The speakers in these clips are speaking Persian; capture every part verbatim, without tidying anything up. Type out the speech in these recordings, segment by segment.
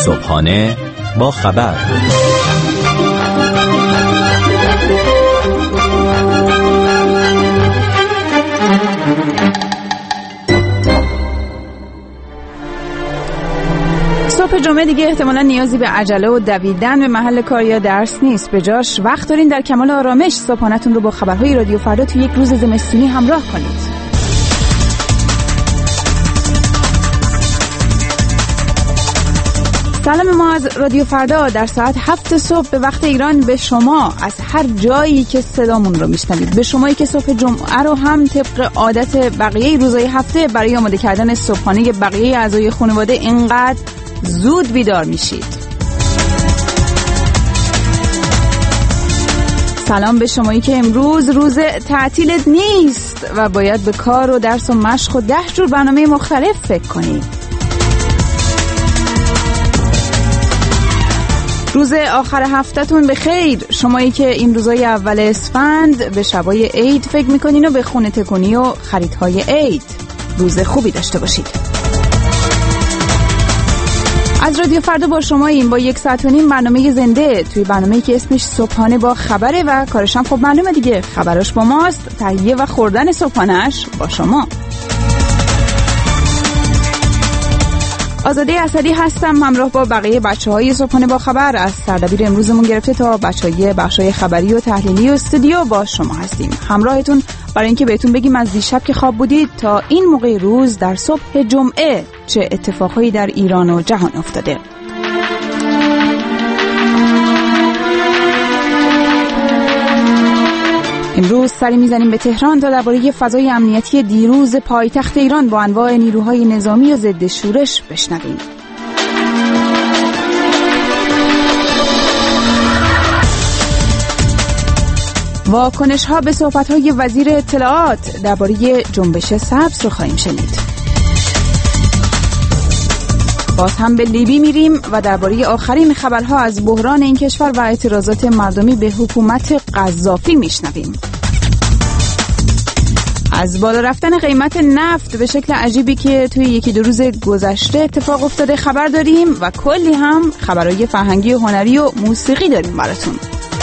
صبحانه با خبر. صبح جمعه دیگه احتمالاً نیازی به عجله و دویدن به محل کار یا درس نیست. به جاش وقت دارین در کمال آرامش صبحانه‌تون رو با خبرهای رادیو فردا تو یک روز زمستونی همراه کنید. سلام ما از رادیو فردا در ساعت هفت صبح به وقت ایران به شما از هر جایی که صدامون رو میشنوید، به شمایی که صبح جمعه رو هم طبق عادت بقیه روزهای هفته برای آماده کردن صبحانه بقیه اعضای خانواده اینقدر زود بیدار میشید. سلام به شمایی که امروز روز تعطیلت نیست و باید به کار و درس و مشق و ده جور برنامه مختلف فکر کنید. روز آخر هفته‌تون به خیر. شمایی که این روزای اول اسفند به شبای عید فکر میکنین و به خونه تکونی و خریدهای عید. روز خوبی داشته باشید. از رادیو فردا با شما این با یک ساعت و نیم برنامه زنده، توی برنامه‌ای که اسمش صبحانه با خبره و کارش هم خب معلومه دیگه، خبراش با ماست، تهیه و خوردن صبحانه‌اش با شما. آزاده اسدی هستم، همراه با بقیه بچه‌های صبحانه با خبر از سردبیر امروزمون گرفته تا بچه‌های بخشای خبری و تحلیلی و استودیو با شما هستیم. همراهتون برای اینکه بهتون بگیم از دیشب که خواب بودید تا این موقع روز در صبح جمعه چه اتفاقایی در ایران و جهان افتاده. امروز سری میزنیم به تهران تا درباره فضای امنیتی دیروز پایتخت ایران با انواع نیروهای نظامی و ضد شورش بشنویم. واکنش ها به صحبت های وزیر اطلاعات درباره جنبش سبز رو خواهیم شنید. باز هم به لیبی میریم و درباره آخرین خبرها از بحران این کشور و اعتراضات مردمی به حکومت قذافی میشنویم. از بالا رفتن قیمت نفت به شکل عجیبی که توی یکی دو روز گذشته اتفاق افتاده خبر داریم و کلی هم خبرهای فرهنگی و هنری و موسیقی داریم براتون.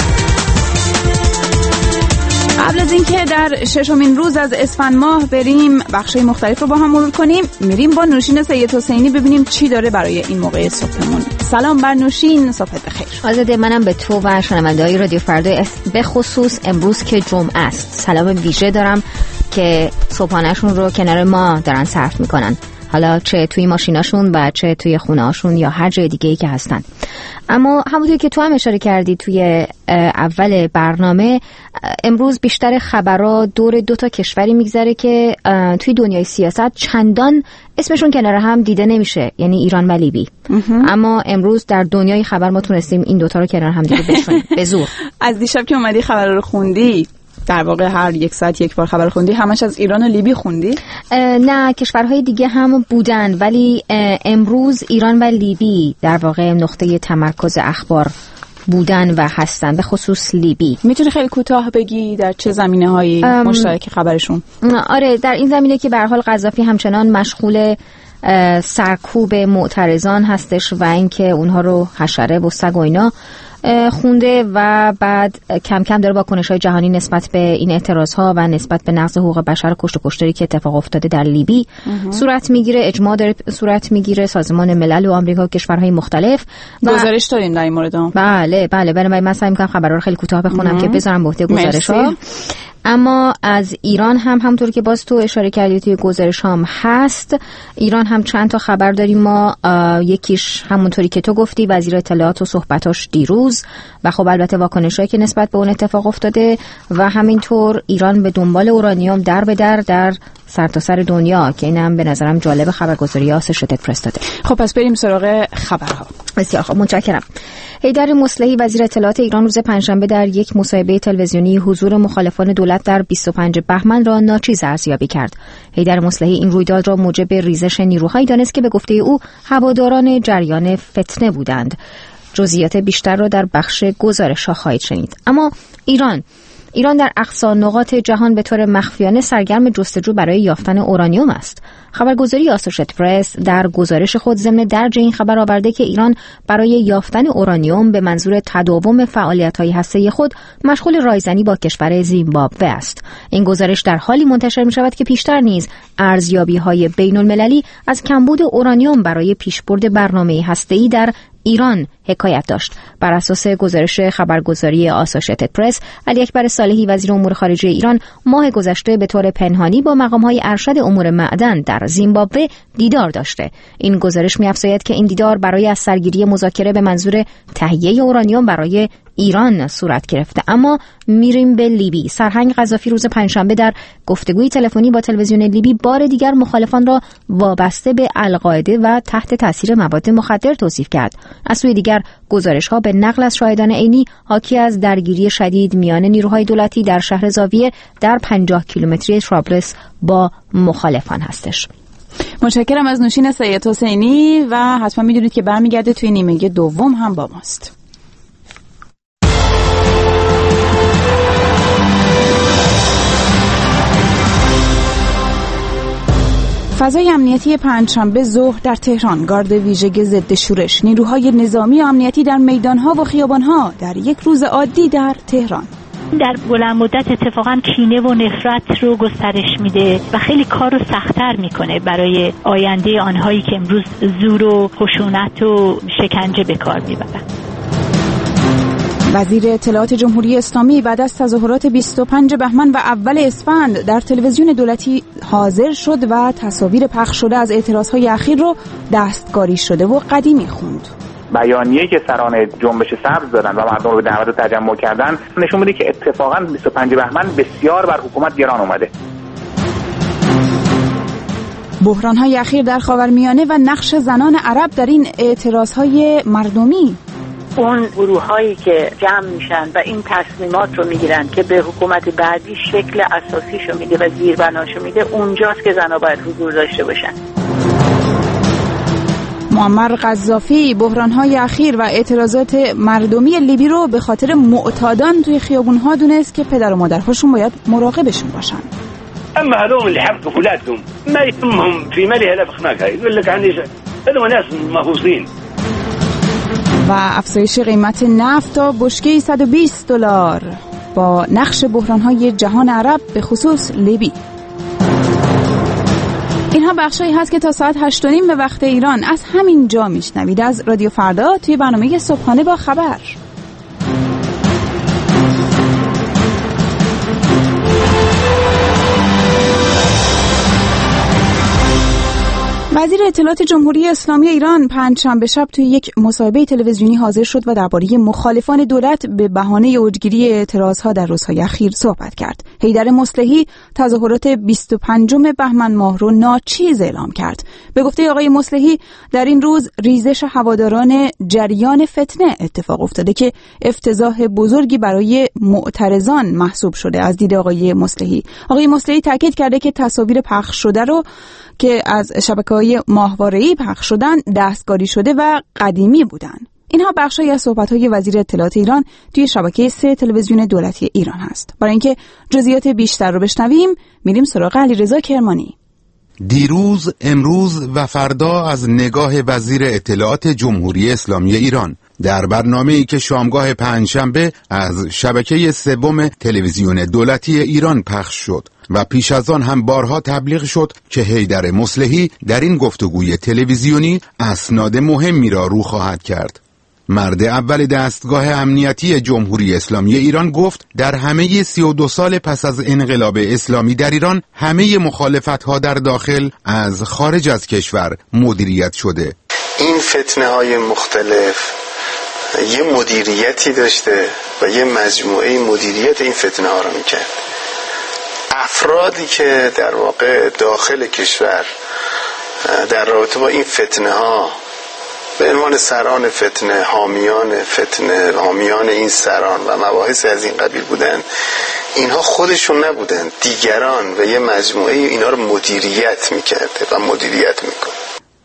قبل از اینکه در ششمین روز از اسفند ماه بریم بخشای مختلف رو با هم مرور کنیم، میریم با نوشین سید حسینی ببینیم چی داره برای این موقع صبحمون. سلام بر نوشین، صبحت بخیر. آزاده، منم به تو و شنونده‌های رادیو فردا به خصوص امروز که جمعه است سلام ویژه دارم که صبحانه‌شون رو کنار ما دارن صرف میکنن، حالا چه توی ماشیناشون و چه توی خونه‌هاشون یا هر جای دیگه‌ای که هستن. اما همونطور که تو هم اشاره کردی توی اول برنامه، امروز بیشتر خبرها دور دو تا کشوری میگذره که توی دنیای سیاست چندان اسمشون کنار هم دیده نمیشه، یعنی ایران و لیبی. اما امروز در دنیای خبر ما تونستیم این دوتا رو کنار هم دیگه بشونیم به زور. از دیشب که اومدی خبر رو خوندی، در واقع هر یک ساعت یک بار خبر خوندی، همش از ایران و لیبی خوندی؟ نه، کشورهای دیگه هم بودن ولی امروز ایران و لیبی در واقع نقطه تمرکز اخبار بودن و هستن، به خصوص لیبی. میتونی خیلی کوتاه بگی در چه زمینه‌هایی مشترک خبرشون؟ آره، در این زمینه که به هر حال قذافی همچنان مشغول سرکوب معترضان هستش و اینکه اونها رو حشره و سگ و اینا خونده و بعد کم کم داره واکنش‌های جهانی نسبت به این اعتراض‌ها و نسبت به نقض حقوق بشر و کشت و کشتاری که اتفاق افتاده در لیبی صورت میگیره. اجماع داره صورت میگیره، سازمان ملل و آمریکا و کشورهای مختلف گزارش دارین در این مورد. بله بله بله، من سعی می‌کنم خبرها رو خیلی کوتاه بخونم که بذارم به عهده گزارش‌ها. اما از ایران هم همونطور که باز تو اشاره کردی توی گزارش هم هست، ایران هم چند تا خبر داریم ما. یکیش همونطوری که تو گفتی وزیر اطلاعات و صحبتاش دیروز و خب البته واکنشایی که نسبت به اون اتفاق افتاده و همینطور ایران به دنبال اورانیوم در به در در سرتاسر سر دنیا که اینم به نظرم جالب خبرگزاری آسوشیتد پرس داده. خب پس بریم سراغ خبرها. بسیار خب، متشکرم. حیدر مصلحی وزیر اطلاعات ایران روز پنجشنبه در یک مصاحبه تلویزیونی حضور مخالفان دولت در بیست و پنجم بهمن را ناچیز ارزیابی کرد. حیدر مصلحی این رویداد را موجب ریزش نیروهایی دانست که به گفته او هواداران جریان فتنه بودند. جزئیات بیشتر را در بخش گزارش‌ها خواهید شنید. اما ایران ایران در اقصی نقاط جهان به طور مخفیانه سرگرم جستجو برای یافتن اورانیوم است. خبرگزاری آسوشیتد پرس در گزارش خود ضمن درج این خبر آورده که ایران برای یافتن اورانیوم به منظور تداوم فعالیت‌های هسته‌ای خود مشغول رایزنی با کشور زیمبابوه است. این گزارش در حالی منتشر می‌شود که پیشتر نیز ارزیابی‌های بین‌المللی از کمبود اورانیوم برای پیشبرد برنامه هسته‌ای در ایران حکایت داشت. بر اساس گزارش خبرگزاری آسوشیتد پرس، علی اکبر صالحی وزیر امور خارجه ایران ماه گذشته به طور پنهانی با مقام‌های ارشد امور معدن در زیمبابوه دیدار داشته. این گزارش می‌افزاید که این دیدار برای از سرگیری مذاکره به منظور تهیه اورانیوم برای ایران صورت گرفته. اما میریم به لیبی. سرهنگ قذافی روز پنجشنبه در گفتگوی تلفنی با تلویزیون لیبی بار دیگر مخالفان را وابسته به القاعده و تحت تاثیر مواد مخدر توصیف کرد. از سوی دیگر گزارش‌ها به نقل از شاهدان عینی حاکی از درگیری شدید میان نیروهای دولتی در شهر زاویه در پنجاه کیلومتری طرابلس با مخالفان هستش. متشکرم از نوشین سید حسینی و حتما میدونید که برمیگرده توی نیمه دوم هم با ماست. فضای امنیتی پنجشنبه ظهر در تهران، گارد ویژه ضد شورش، نیروهای نظامی و امنیتی در میدانها و خیابانها در یک روز عادی در تهران. در بلند مدت اتفاقا کینه و نفرت رو گسترش میده و خیلی کار رو سخت‌تر میکنه برای آینده آنهایی که امروز زور و خشونت و شکنجه به کار میبرن. وزیر اطلاعات جمهوری اسلامی بعد از تظاهرات بیست و پنج بهمن و اول اسفند در تلویزیون دولتی حاضر شد و تصاویر پخش شده از اعتراضهای اخیر رو دستکاری شده و قدیمی خوند. بیانیه‌ای که سران جنبش سبز دادن و مردم رو به دعوت تجمع کردن نشون میده که اتفاقاً بیست و پنج بهمن بسیار بر حکومت گران اومده. بحران‌های اخیر در خاورمیانه و نقش زنان عرب در این اعتراضهای مردمی. اون گروه‌هایی که جمع میشن و این تصمیمات رو میگیرن که به حکومت بعدی شکل اساسیشو میده و زیربناشو میده، اونجاست که زن‌ها باید حضور داشته باشن. معمر قذافی بحران‌های اخیر و اعتراضات مردمی لیبی رو به خاطر معتادان توی خیابون‌ها دونست که پدر و مادرهاشون باید مراقبشون باشن. اما هذول اللي حرقوا اولادهم ما يهمهم في مالها لا فخناقه، يقول لك عني هذول ناس مهووسين. و افزایش قیمت نفت تا بشکه صد و بیست دلار با نقش بحران‌های جهان عرب به خصوص لیبی. اینها بخشایی هست که تا ساعت هشت و نیم به وقت ایران از همین جا میشنوید از رادیو فردا توی برنامه صبحانه با خبر. وزیر اطلاعات جمهوری اسلامی ایران پنجشنبه شب توی یک مصاحبه تلویزیونی حاضر شد و درباره مخالفان دولت به بهانه اوجگیری اعتراضها در روزهای اخیر صحبت کرد. حیدر مصلحی تظاهرات بیست و پنجم بهمن ماه رو ناچیز اعلام کرد. به گفته آقای مصلحی در این روز ریزش هواداران جریان فتنه اتفاق افتاده که افتضاح بزرگی برای معترضان محسوب شده. از دید آقای مصلحی آقای مصلحی تاکید کرده که تصاویر پخش شده رو که از شبکه‌های ماهواره‌ای پخش شدن دستکاری شده و قدیمی بودن. اینها بخشی از صحبت‌های وزیر اطلاعات ایران توی شبکه سه تلویزیون دولتی ایران هست. برای اینکه جزئیات بیشتر رو بشنویم میریم سراغ علیرضا کرمانی. دیروز، امروز و فردا از نگاه وزیر اطلاعات جمهوری اسلامی ایران در برنامه‌ای که شامگاه پنجشنبه از شبکه سوم تلویزیون دولتی ایران پخش شد و پیش از آن هم بارها تبلیغ شد که حیدر مصلحی در این گفتگوی تلویزیونی اسناد مهمی را رو خواهد کرد. مرد اول دستگاه امنیتی جمهوری اسلامی ایران گفت در همه سی و دو سال پس از انقلاب اسلامی در ایران همه مخالفت‌ها در داخل از خارج از کشور مدیریت شده. این فتنه های مختلف یه مدیریتی داشته و یه مجموعه مدیریت این فتنه ها رو میکرد. افرادی که در واقع داخل کشور در رابطه با این فتنه ها به عنوان سران فتنه، حامیان فتنه، حامیان این سران و مباحث از این قبیل بودن، اینها خودشون نبودن، دیگران و یه مجموعه اینا رو مدیریت میکرده و مدیریت میکنه.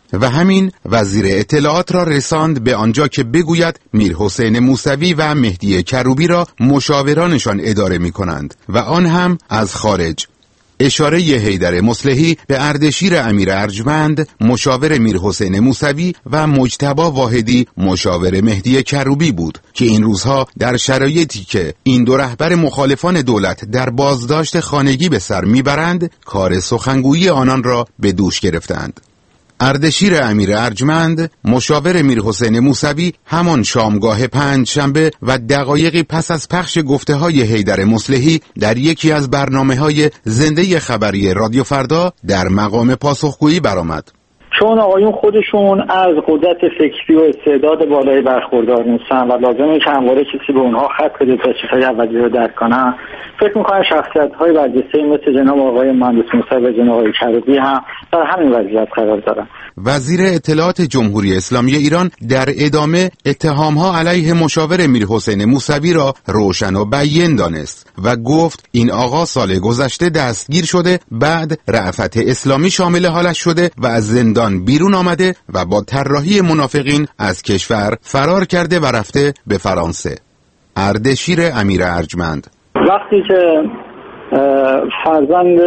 و همین وزیر اطلاعات را رساند به آنجا که بگوید میرحسین موسوی و مهدی کروبی را مشاورانشان اداره می کنند و آن هم از خارج. اشاره حیدر مصلحی به اردشیر امیر ارجمند مشاور میرحسین موسوی و مجتبی واحدی مشاور مهدی کروبی بود که این روزها در شرایطی که این دو رهبر مخالفان دولت در بازداشت خانگی به سر میبرند کار سخنگویی آنان را به دوش گرفتند. اردشیر امیر ارجمند مشاور میرحسین موسوی همان شامگاه پنج شنبه و دقایقی پس از پخش گفته‌های حیدر مصلحی در یکی از برنامه‌های زنده خبری رادیو فردا در مقام پاسخگویی برآمد. چون آقایون خودشون از قدرت فکری و استعداد بالایی برخوردار نیستن و لازمه که همواره کسی به اونها خط بده تا چیزهای اولیه رو درک کنن، فکر میکنم شخصیت‌های برجسته مثل جناب آقای مهندس موسوی و جناب آقای کروبی هم در همین وضعیت قرار دارن. وزیر اطلاعات جمهوری اسلامی ایران در ادامه اتهام‌ها علیه مشاور میرحسین موسوی را روشن و بیان دانست و گفت این آقا سال گذشته دستگیر شده، بعد رأفت اسلامی شامل حالش شده و از زندان بیرون آمده و با طراحی منافقین از کشور فرار کرده و رفته به فرانسه. اردشیر امیر ارجمند: وقتی که فرزند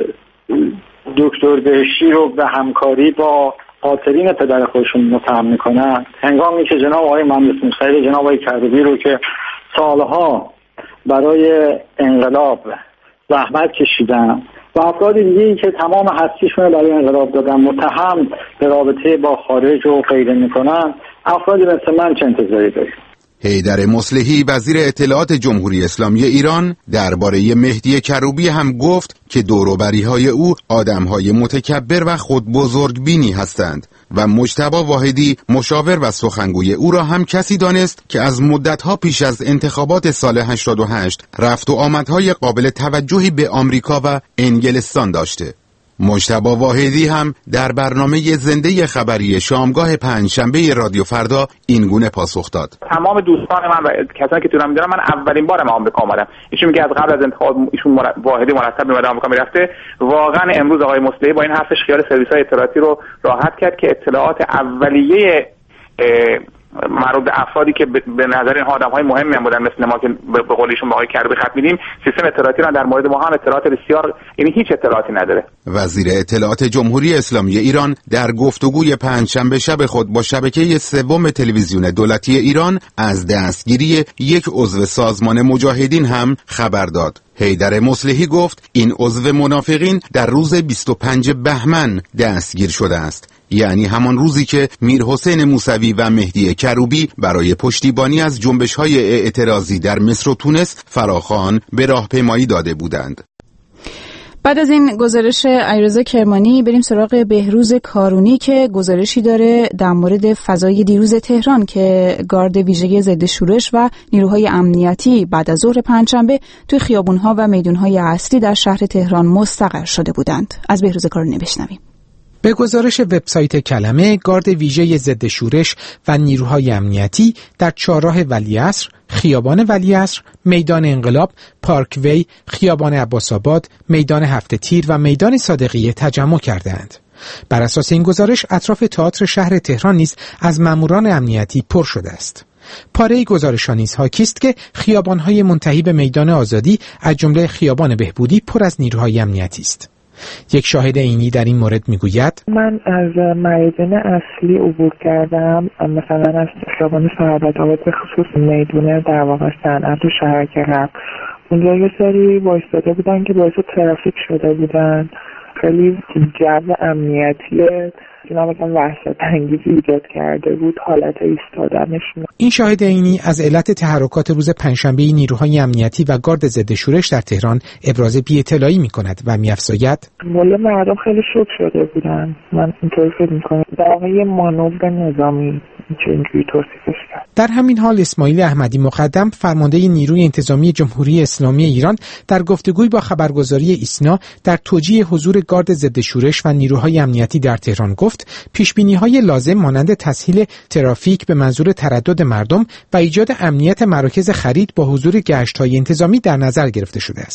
دکتر بهشتی رو به همکاری با قاتلین پدر خودشون متهم میکنن، هنگامی که جناب آقای مهندس موسوی جناب آقای کروبی رو که سالها برای انقلاب زحمت کشیدن و افراد دیگه‌ای که تمام هستیشون برای انقلاب دادن متهم به رابطه با خارج و غیره میکنن، افرادی مثل من چه انتظاری داریم؟ حیدر مصلحی وزیر اطلاعات جمهوری اسلامی ایران درباره مهدی کروبی هم گفت که دوروبری‌های او آدم‌های متکبر و خود بزرگبینی هستند و مجتبی واحدی مشاور و سخنگوی او را هم کسی دانست که از مدت‌ها پیش از انتخابات سال هشتاد و هشت رفت و آمدهای قابل توجهی به آمریکا و انگلستان داشته. مجتبی واحدی هم در برنامه زنده خبری شامگاه پنجشنبه رادیو فردا این گونه پاسخ داد: تمام دوستان من و کسانی که تو می‌دونم من اولین بارم آمریکا اومدم. ایشون میگه از قبل از انتخاب ایشون واحدی مرتب میاد آمریکا میرفته. واقعا امروز آقای مصلحی با این حرفش خیال سرویس‌های اطلاعاتی رو راحت کرد که اطلاعات اولیه مربوط به افرادی که به نظر این آدم‌های مهمی هم بودن مثل ما که به قول ایشون با آقای کروبی خط میدیم، سیستم اطلاعاتی را در مورد ما هم اطلاعات بسیار، یعنی هیچ اطلاعاتی نداره. وزیر اطلاعات جمهوری اسلامی ایران در گفتگوی پنجشنبه شب خود با شبکه سوم تلویزیون دولتی ایران از دستگیری یک عضو سازمان مجاهدین هم خبر داد. حیدر مصلحی گفت این عضو منافقین در روز بیست و پنجم بهمن دستگیر شده است، یعنی همان روزی که میرحسین موسوی و مهدی کروبی برای پشتیبانی از جنبش‌های اعتراضی در مصر و تونس فراخوان به راهپیمایی داده بودند. بعد از این گزارش علیرضا کرمانی بریم سراغ بهروز کارونی که گزارشی داره در مورد فضای دیروز تهران که گارد ویژه ضد شورش و نیروهای امنیتی بعد از ظهر پنجشنبه توی خیابون‌ها و میدان‌های اصلی در شهر تهران مستقر شده بودند. از بهروز کارونی بشنویم. به گزارش وبسایت کلمه، گارد ویژه ضد شورش و نیروهای امنیتی در چهارراه ولیعصر، خیابان ولیعصر، میدان انقلاب، پارک وی، خیابان عباس‌آباد، میدان هفت تیر و میدان صادقیه تجمع کردند. بر اساس این گزارش اطراف تئاتر شهر تهران نیز از ماموران امنیتی پر شده است. پاره گزارشان نیز حاکی است که خیابان‌های منتهی به میدان آزادی از جمله خیابان بهبودی پر از نیروهای امنیتی است. یک شاهد عینی در این مورد میگوید: من از میدان اصلی عبور کردم، مثلا از خیابان سعادت‌آباد به خصوص میدان در واقع صنعت و شهرک رفت. اونجا یه سری وایستاده بودن که باعث ترافیک شده بودن، خیلی جو امنیتی اینا مثلا وحشت انگیزی ایجاد کرده بود حالت ایستادنشون. این شاهد عینی از علت تحرکات روز پنجشنبه نیروهای امنیتی و گارد ضد شورش در تهران ابراز بی‌اطلاعی می‌کند و می‌افزاید: والا مردم خیلی شوک شده بودن. من اینطوری فکر می‌کنم در واقع یه مانور نظامی اینجوری توصیفش کرد. در همین حال اسماعیل احمدی مقدم فرمانده نیروی انتظامی جمهوری اسلامی ایران در گفتگوی با خبرگزاری ایسنا در توجیه حضور گارد ضد شورش و نیروهای امنیتی در تهران گفت پیشبینی‌های لازم مانند تسهیل ترافیک به منظور تردد مردم و ایجاد امنیت مراکز خرید با حضور گشت‌های انتظامی در نظر گرفته شده است.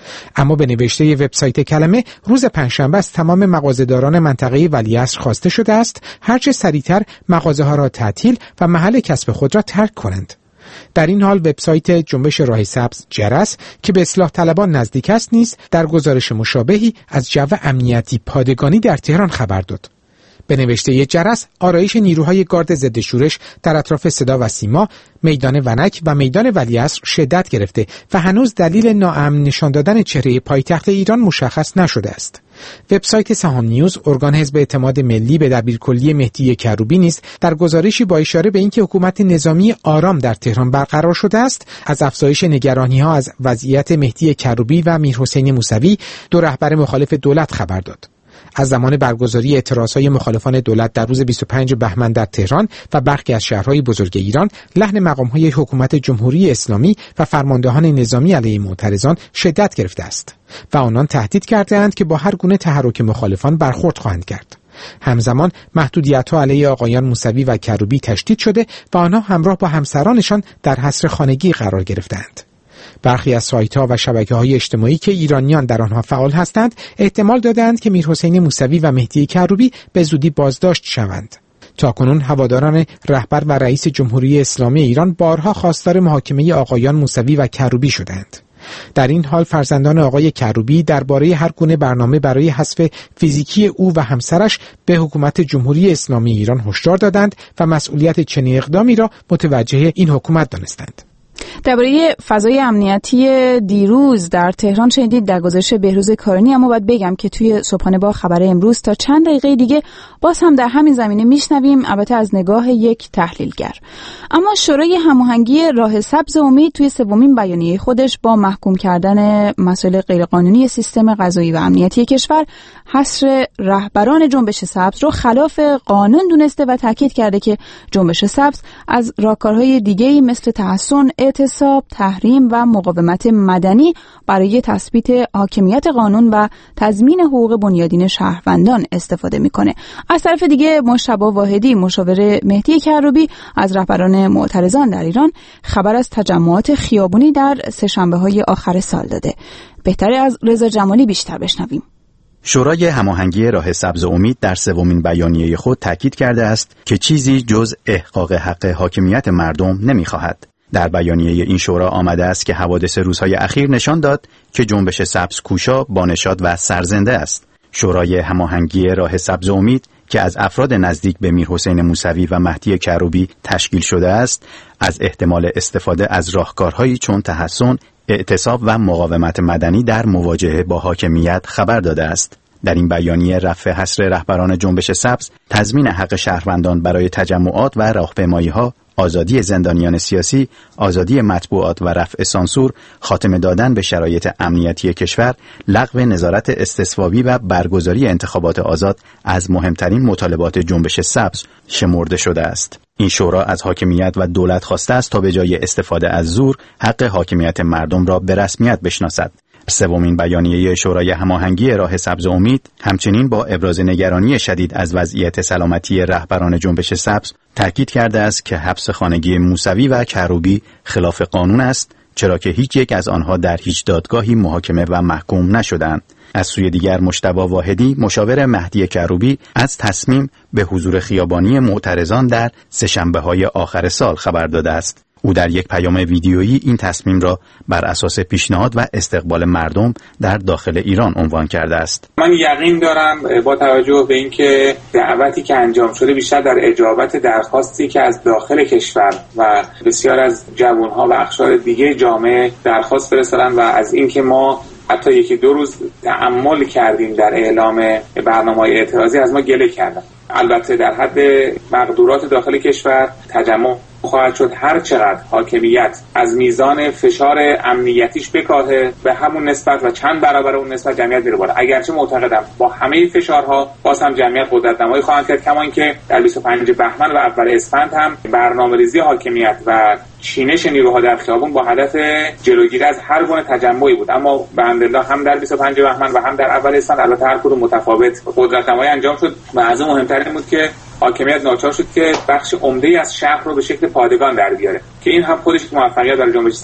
اما به نوشته وبسایت کلمه روز پنجشنبه از تمام مغازه‌داران منطقه ولیعصر خواسته شده است هرچه سریعتر مغازه‌ها را تعطیل و محل کسب خود را ترک کنند. در این حال وبسایت جنبش راه سبز جرس که به اصلاح طلبان نزدیک است نیز در گزارش مشابهی از جو امنیتی پادگانی در تهران خبر داد. به نوشته جرس، آرایش نیروهای گارد ضد شورش در اطراف صدا و سیما، میدان ونک و میدان ولیعصر شدت گرفته و هنوز دلیل ناامن نشان دادن چهره پایتخت ایران مشخص نشده است. وبسایت سهام نیوز، ارگان حزب اعتماد ملی به دبیرکلی مهدی کروبی نیز در گزارشی با اشاره به اینکه حکومت نظامی آرام در تهران برقرار شده است، از افزایش نگرانی‌ها از وضعیت مهدی کروبی و میرحسین موسوی، دو رهبر مخالف دولت خبر داد. از زمان برگزاری اعتراضهای مخالفان دولت در روز بیست و پنجم بهمن در تهران و برخی از شهرهای بزرگ ایران، لحن مقامهای حکومت جمهوری اسلامی و فرماندهان نظامی علیه معترضان شدت گرفته است و آنان تهدید کرده‌اند که با هر گونه تحرک مخالفان برخورد خواهند کرد. همزمان محدودیت‌ها علیه آقایان موسوی و کروبی تشدید شده و آنها همراه با همسرانشان در حصر خانگی قرار گرفتند. برخی از سایت‌ها و شبکه‌های اجتماعی که ایرانیان در آنها فعال هستند احتمال دادند که میرحسین موسوی و مهدی کروبی به زودی بازداشت شوند. تاکنون هواداران رهبر و رئیس جمهوری اسلامی ایران بارها خواستار محاکمه آقایان موسوی و کروبی شدند. در این حال فرزندان آقای کروبی درباره هر گونه برنامه برای حذف فیزیکی او و همسرش به حکومت جمهوری اسلامی ایران هشدار دادند و مسئولیت چنین اقدامی را متوجه این حکومت دانستند. درباره فضای امنیتی دیروز در تهران شنیدید در گزارش بهروز کارنی، اما باید بگم که توی صبحانه با خبر امروز تا چند دقیقه دیگه باز هم در همین زمینه میشنویم، البته از نگاه یک تحلیلگر. اما شورای هماهنگی راه سبز امید توی سومین بیانیه خودش با محکوم کردن مسائل غیرقانونی سیستم قضایی و امنیتی کشور، حصر رهبران جنبش سبز رو خلاف قانون دونسته و تاکید کرده که جنبش سبز از راهکارهای دیگه‌ای مثل تحصن، اعتصاب، تحریم و مقاومت مدنی برای تثبیت حاکمیت قانون و تضمین حقوق بنیادین شهروندان استفاده میکنه. از طرف دیگه مجتبی واحدی، مشاور مهدی کروبی از رهبران معترضان در ایران، خبر از تجمعات خیابونی در سه‌شنبه‌های آخر سال داده. بهتره از رضا جمالی بیشتر بشنویم. شورای هماهنگی راه سبز امید در سومین بیانیه خود تاکید کرده است که چیزی جز احقاق حق حاکمیت مردم نمی‌خواهد. در بیانیه این شورا آمده است که حوادث روزهای اخیر نشان داد که جنبش سبز کوشا، بانشاد و سرزنده است. شورای هماهنگی راه سبز امید که از افراد نزدیک به میرحسین موسوی و مهدی کروبی تشکیل شده است، از احتمال استفاده از راهکارهایی چون تحصن، اعتصاب و مقاومت مدنی در مواجهه با حاکمیت خبر داده است. در این بیانیه رفع حصر رهبران جنبش سبز، تضمین حق شهروندان برای تجمعات و راهپیمایی‌ها، آزادی زندانیان سیاسی، آزادی مطبوعات و رفع سانسور، خاتمه دادن به شرایط امنیتی کشور، لغو نظارت استصوابی و برگزاری انتخابات آزاد از مهمترین مطالبات جنبش سبز شمرده شده است. این شورا از حاکمیت و دولت خواسته است تا به جای استفاده از زور، حق حاکمیت مردم را به رسمیت بشناسد. سومین بیانیه شورای هماهنگی راه سبز امید همچنین با ابراز نگرانی شدید از وضعیت سلامتی رهبران جنبش سبز تاکید کرده است که حبس خانگی موسوی و کروبی خلاف قانون است، چرا که هیچ یک از آنها در هیچ دادگاهی محاکمه و محکوم نشدند. از سوی دیگر مجتبی واحدی، مشاور مهدی کروبی، از تصمیم به حضور خیابانی معترضان در سه‌شنبه‌های آخر سال خبر داده است. او در یک پیام ویدیویی این تصمیم را بر اساس پیشنهاد و استقبال مردم در داخل ایران عنوان کرده است. من یقین دارم با توجه به اینکه دعوتی که انجام شده بیشتر در اجابت درخواستی که از داخل کشور و بسیار از جوانها و اقشار دیگه جامعه درخواست فرستادن و از اینکه ما حتی یکی دو روز تأمل کردیم در اعلام برنامه‌های اعتراضی از ما گله کردن. البته در حد مقدورات داخل کشور تجمع خواهد شد. هر چقدر حاکمیت از میزان فشار امنیتیش بکاهه به همون نسبت و چند برابر اون نسبت جمعیت میره بالا. اگرچه معتقدم با همه فشارها باز هم جمعیت قدرت نمایی خواهند کرد، کما اینکه در بیست و پنجم بهمن و اول اسفند هم برنامه‌ریزی حاکمیت و چینش نیروها در خیابون با هدف جلوگیری از هر گونه تجمعی بود. اما به الحمدلله هم در بیست و پنجم بهمن و هم در اول اسفند البته هر کدوم متفاوت قدرت نمایی انجام شد و از اون مهمتر این بود که حاکمیت ناچار شد که بخش عمده‌ای از شهر رو به شکل پادگان در بیاره که این هم خودش موفقیت برای جنبش سبز بود.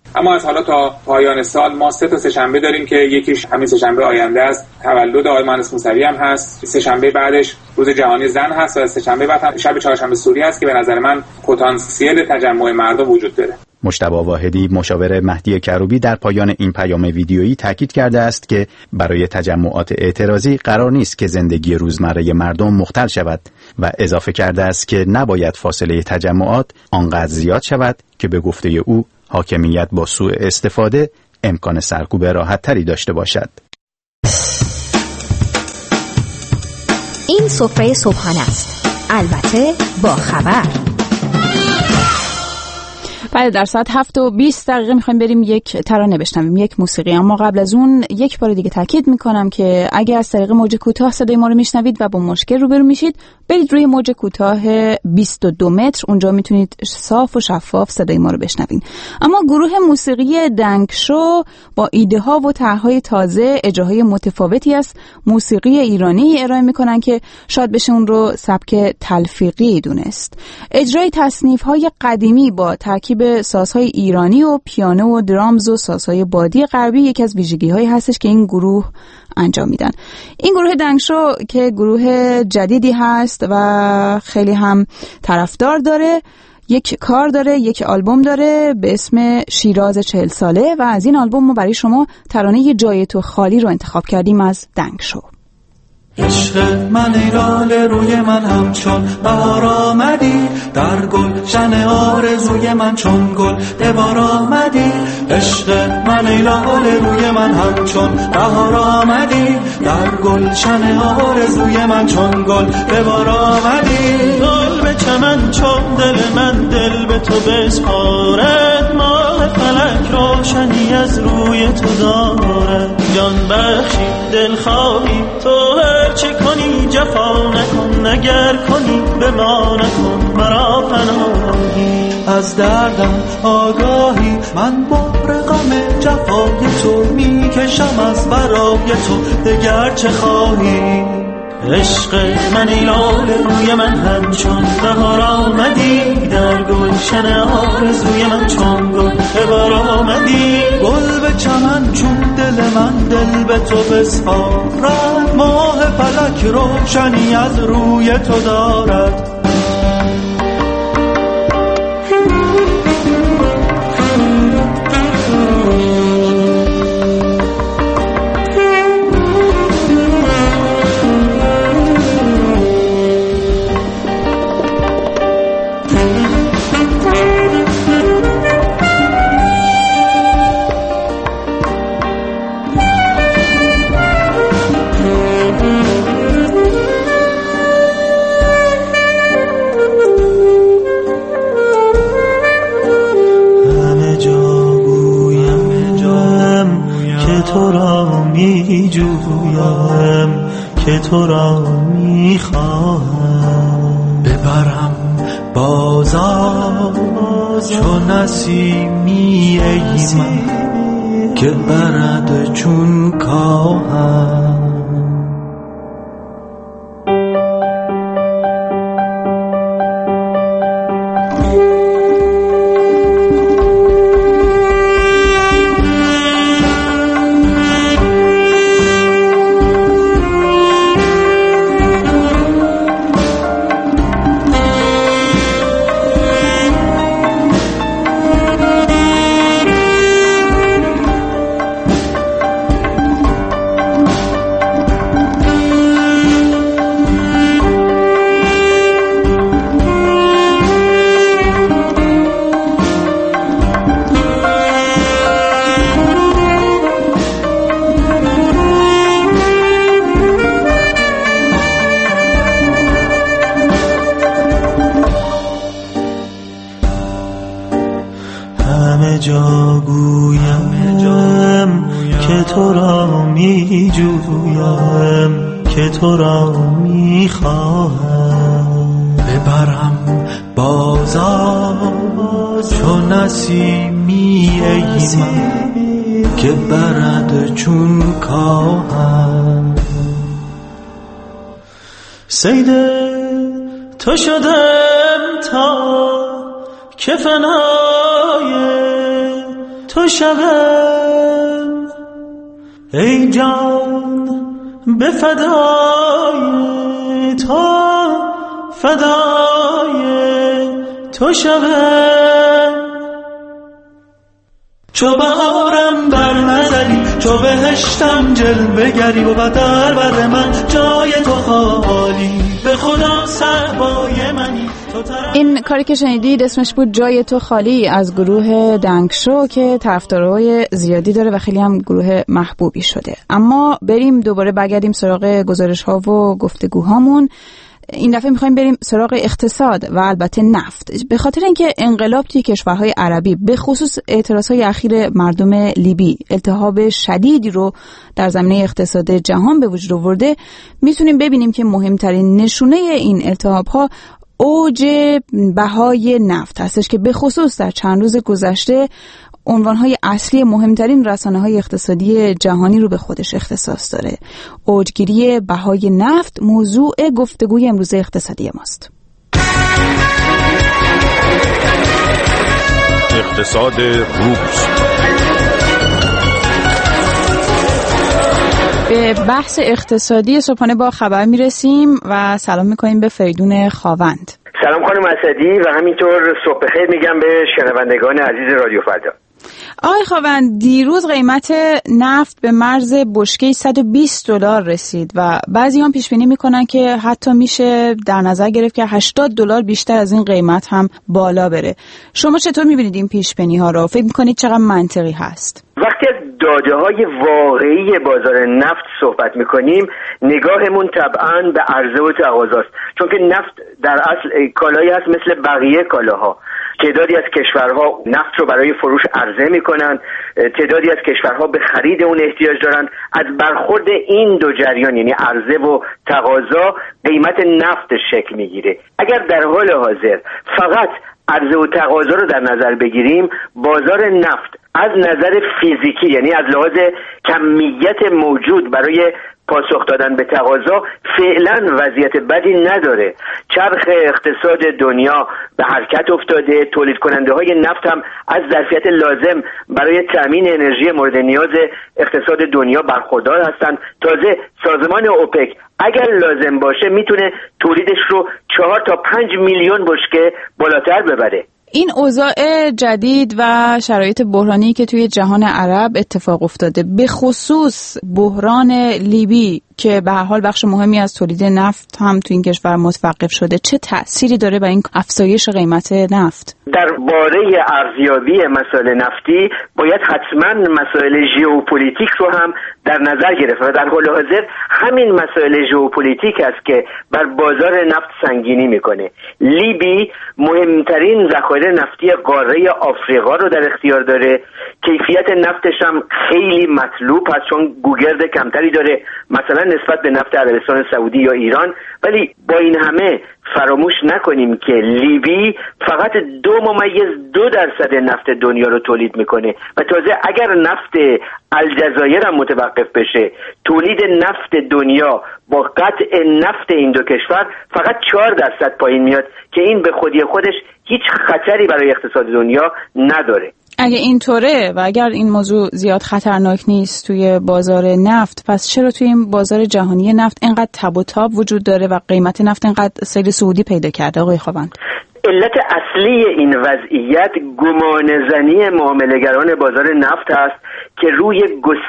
اما از حالا تا پایان سال ما سه تا سه‌شنبه داریم که یکیش همین سه‌شنبه آینده است، تولد آقای مهندس موسوی هم هست. سه‌شنبه بعدش روز جهانی زن هست و سه‌شنبه بعد هم شب چهارشنبه سوری است که به نظر من پتانسیل تجمع مردم وجود داره. مجتبی واحدی مشاور مهدی کروبی در پایان این پیام ویدیویی تاکید کرده است که برای تجمعات اعتراضی قرار نیست که زندگی روزمره مردم مختل شود و اضافه کرده است که نباید فاصله تجمعات آنقدر زیاد شود که به گفته او حاکمیت با سوء استفاده امکان سرکوب راحت تری داشته باشد. این سفره صبحانه است، البته با خبر. بعد در ساعت هفت و بیست دقیقه میخوایم بریم یک ترانه بشنویم، یک موسیقی. اما قبل از اون یک بار دیگه تاکید میکنم که اگه از طریق موج کوتاه صدای ما رو میشنوید و با مشکل روبرو میشید، برید روی موج کوتاه بیست و دو متر، اونجا میتونید صاف و شفاف صدای ما رو بشنوید. اما گروه موسیقی دنگشو با ایده ها و طرح‌های تازه، اجراهای متفاوتی از موسیقی ایرانی ارائه میکنن که شاید بشه اون رو سبک تلفیقی دونست. اجرای تصنیف‌های قدیمی با ترکیب سازهای ایرانی و پیانو و درامز و سازهای بادی غربی یکی از ویژگی‌هایی هستش که این گروه انجام میدن. این گروه دنگشو که گروه جدیدی هست و خیلی هم طرفدار داره، یک کار داره، یک آلبوم داره به اسم شیراز چهل ساله و از این آلبوم ما برای شما ترانه جای تو خالی رو انتخاب کردیم از دنگشو. عشق من ای لاله روی من همچون بهار آمدی، در گلشن آرزوی من چون گل دوبار آمدی. عشق من ای لاله روی من همچون بهار آمدی، در گلشن آرزوی من چون گل دوبار آمدی. گل به چمن چون دل من دل به تو بسپارد، ماه فلک روشنی از روی تو دارد. جان بخشی دل خواهی تو چه کنی جفا نکن، اگر کنی به ما نکن مرا پناهی. از دردم آگاهی من بار غم جفای تو میکشم از برای تو دگر چه خواهی. عشق من ای لاله روی من همچون بهار آمدی، در گلشن آرزوی من چون گل بهار آمدی. گل به چمن چون دل من دل به تو بسپارد، ماه فلک روشنی از روی تو دارد. که تو را میخواهم ببرم بازار چون نسیمی ای من که برد چون کاهم. جا گویم که تو را می جویم که تو را می خواهم ببرم بازار چون نسیمی ای من که برد چون کاهم. صید تو شدم تا که فنای تو تو شبم ای جان به فدای تو فدای تو شبم چو بهارم بر نظری چو بهشتم جلوه گری و در بر من جای تو خالی به خدا صحبای منی. این کاری که شنیدید اسمش بود جای تو خالی از گروه دنگشو که طرفدارای زیادی داره و خیلی هم گروه محبوبی شده. اما بریم دوباره برگردیم سراغ گزارش ها و گفتگوهامون. این دفعه میخوایم بریم سراغ اقتصاد و البته نفت، به خاطر اینکه انقلاب توی کشورهای عربی به خصوص اعتراضهای اخیر مردم لیبی التهاب شدیدی رو در زمینه اقتصاد جهان به وجود آورده. میتونیم ببینیم که مهمترین نشونه این التهاب‌ها اوج بهای نفت هستش که به خصوص در چند روز گذشته عنوانهای اصلی مهمترین رسانه‌های اقتصادی جهانی رو به خودش اختصاص داره. اوجگیری بهای نفت موضوع گفتگوی امروز اقتصادی ماست. اقتصاد روز. به بحث اقتصادی صبحانه با خبر میرسیم و سلام میکنیم به فریدون خاوند. سلام خانم اسدی و همینطور صبح بخیر میگم به شنوندگان عزیز رادیو فردا. آقای خاوند، دیروز قیمت نفت به مرز بشکه صد و بیست دلار رسید و بعضی هم پیش بینی میکنن که حتی میشه در نظر گرفت که هشتاد دلار بیشتر از این قیمت هم بالا بره. شما چطور میبینید این پیش بینی ها رو؟ فکر میکنید چقدر منطقی هست؟ وقتی از داده های واقعی بازار نفت صحبت میکنیم نگاهمون طبعاً به عرضه و تقاضاست، چون که نفت در اصل کالایی هست مثل بقیه کالاها. تعدادی از کشورها نفت رو برای فروش عرضه میکنن، تعدادی از کشورها به خرید اون احتیاج دارن. از برخورد این دو جریان یعنی عرضه و تقاضا قیمت نفت شکل میگیره. اگر در حال حاضر فقط عرضه و تقاضا رو در نظر بگیریم، بازار نفت از نظر فیزیکی یعنی از لحاظ کمیت موجود برای پاسخ دادن به تقاضا فعلا وضعیت بدی نداره. چرخ اقتصاد دنیا به حرکت افتاده، تولید کننده های نفت هم از ظرفیت لازم برای تامین انرژی مورد نیاز اقتصاد دنیا برخوردار هستند. تازه سازمان اوپک اگر لازم باشه میتونه تولیدش رو چهار تا پنج میلیون بشکه بالاتر ببره. این اوضاع جدید و شرایط بحرانی که توی جهان عرب اتفاق افتاده، به خصوص بحران لیبی که به هر حال بخش مهمی از تولید نفت هم توی این کشور متوقف شده، چه تأثیری داره بر این افزایش قیمت نفت؟ درباره ارزیابی مسائل نفتی باید حتما مسائل ژئوپلیتیک رو هم در نظر گرفت و در حال حاضر همین مسائل ژئوپلیتیک است که بر بازار نفت سنگینی میکنه. لیبی مهمترین ذخایر نفتی قاره آفریقا رو در اختیار داره. کیفیت نفتش هم خیلی مطلوب هست چون گوگرد کمتری داره مثلا نسبت به نفت عربستان سعودی یا ایران. ولی با این همه فراموش نکنیم که لیبی فقط دو ممیز دو درصد نفت دنیا رو تولید میکنه و تازه اگر نفت الجزایر هم متوقف بشه، تولید نفت دنیا با قطع نفت این دو کشور فقط چهار درصد پایین میاد که این به خودی خودش هیچ خطری برای اقتصاد دنیا نداره. اگه اینطوره و اگر این موضوع زیاد خطرناک نیست توی بازار نفت، پس چرا توی این بازار جهانی نفت اینقدر تب و تاب وجود داره و قیمت نفت اینقدر سیر صعودی پیدا کرده آقای خاوند؟ علت اصلی این وضعیت گمانه‌زنی معامله‌گران بازار نفت است که روی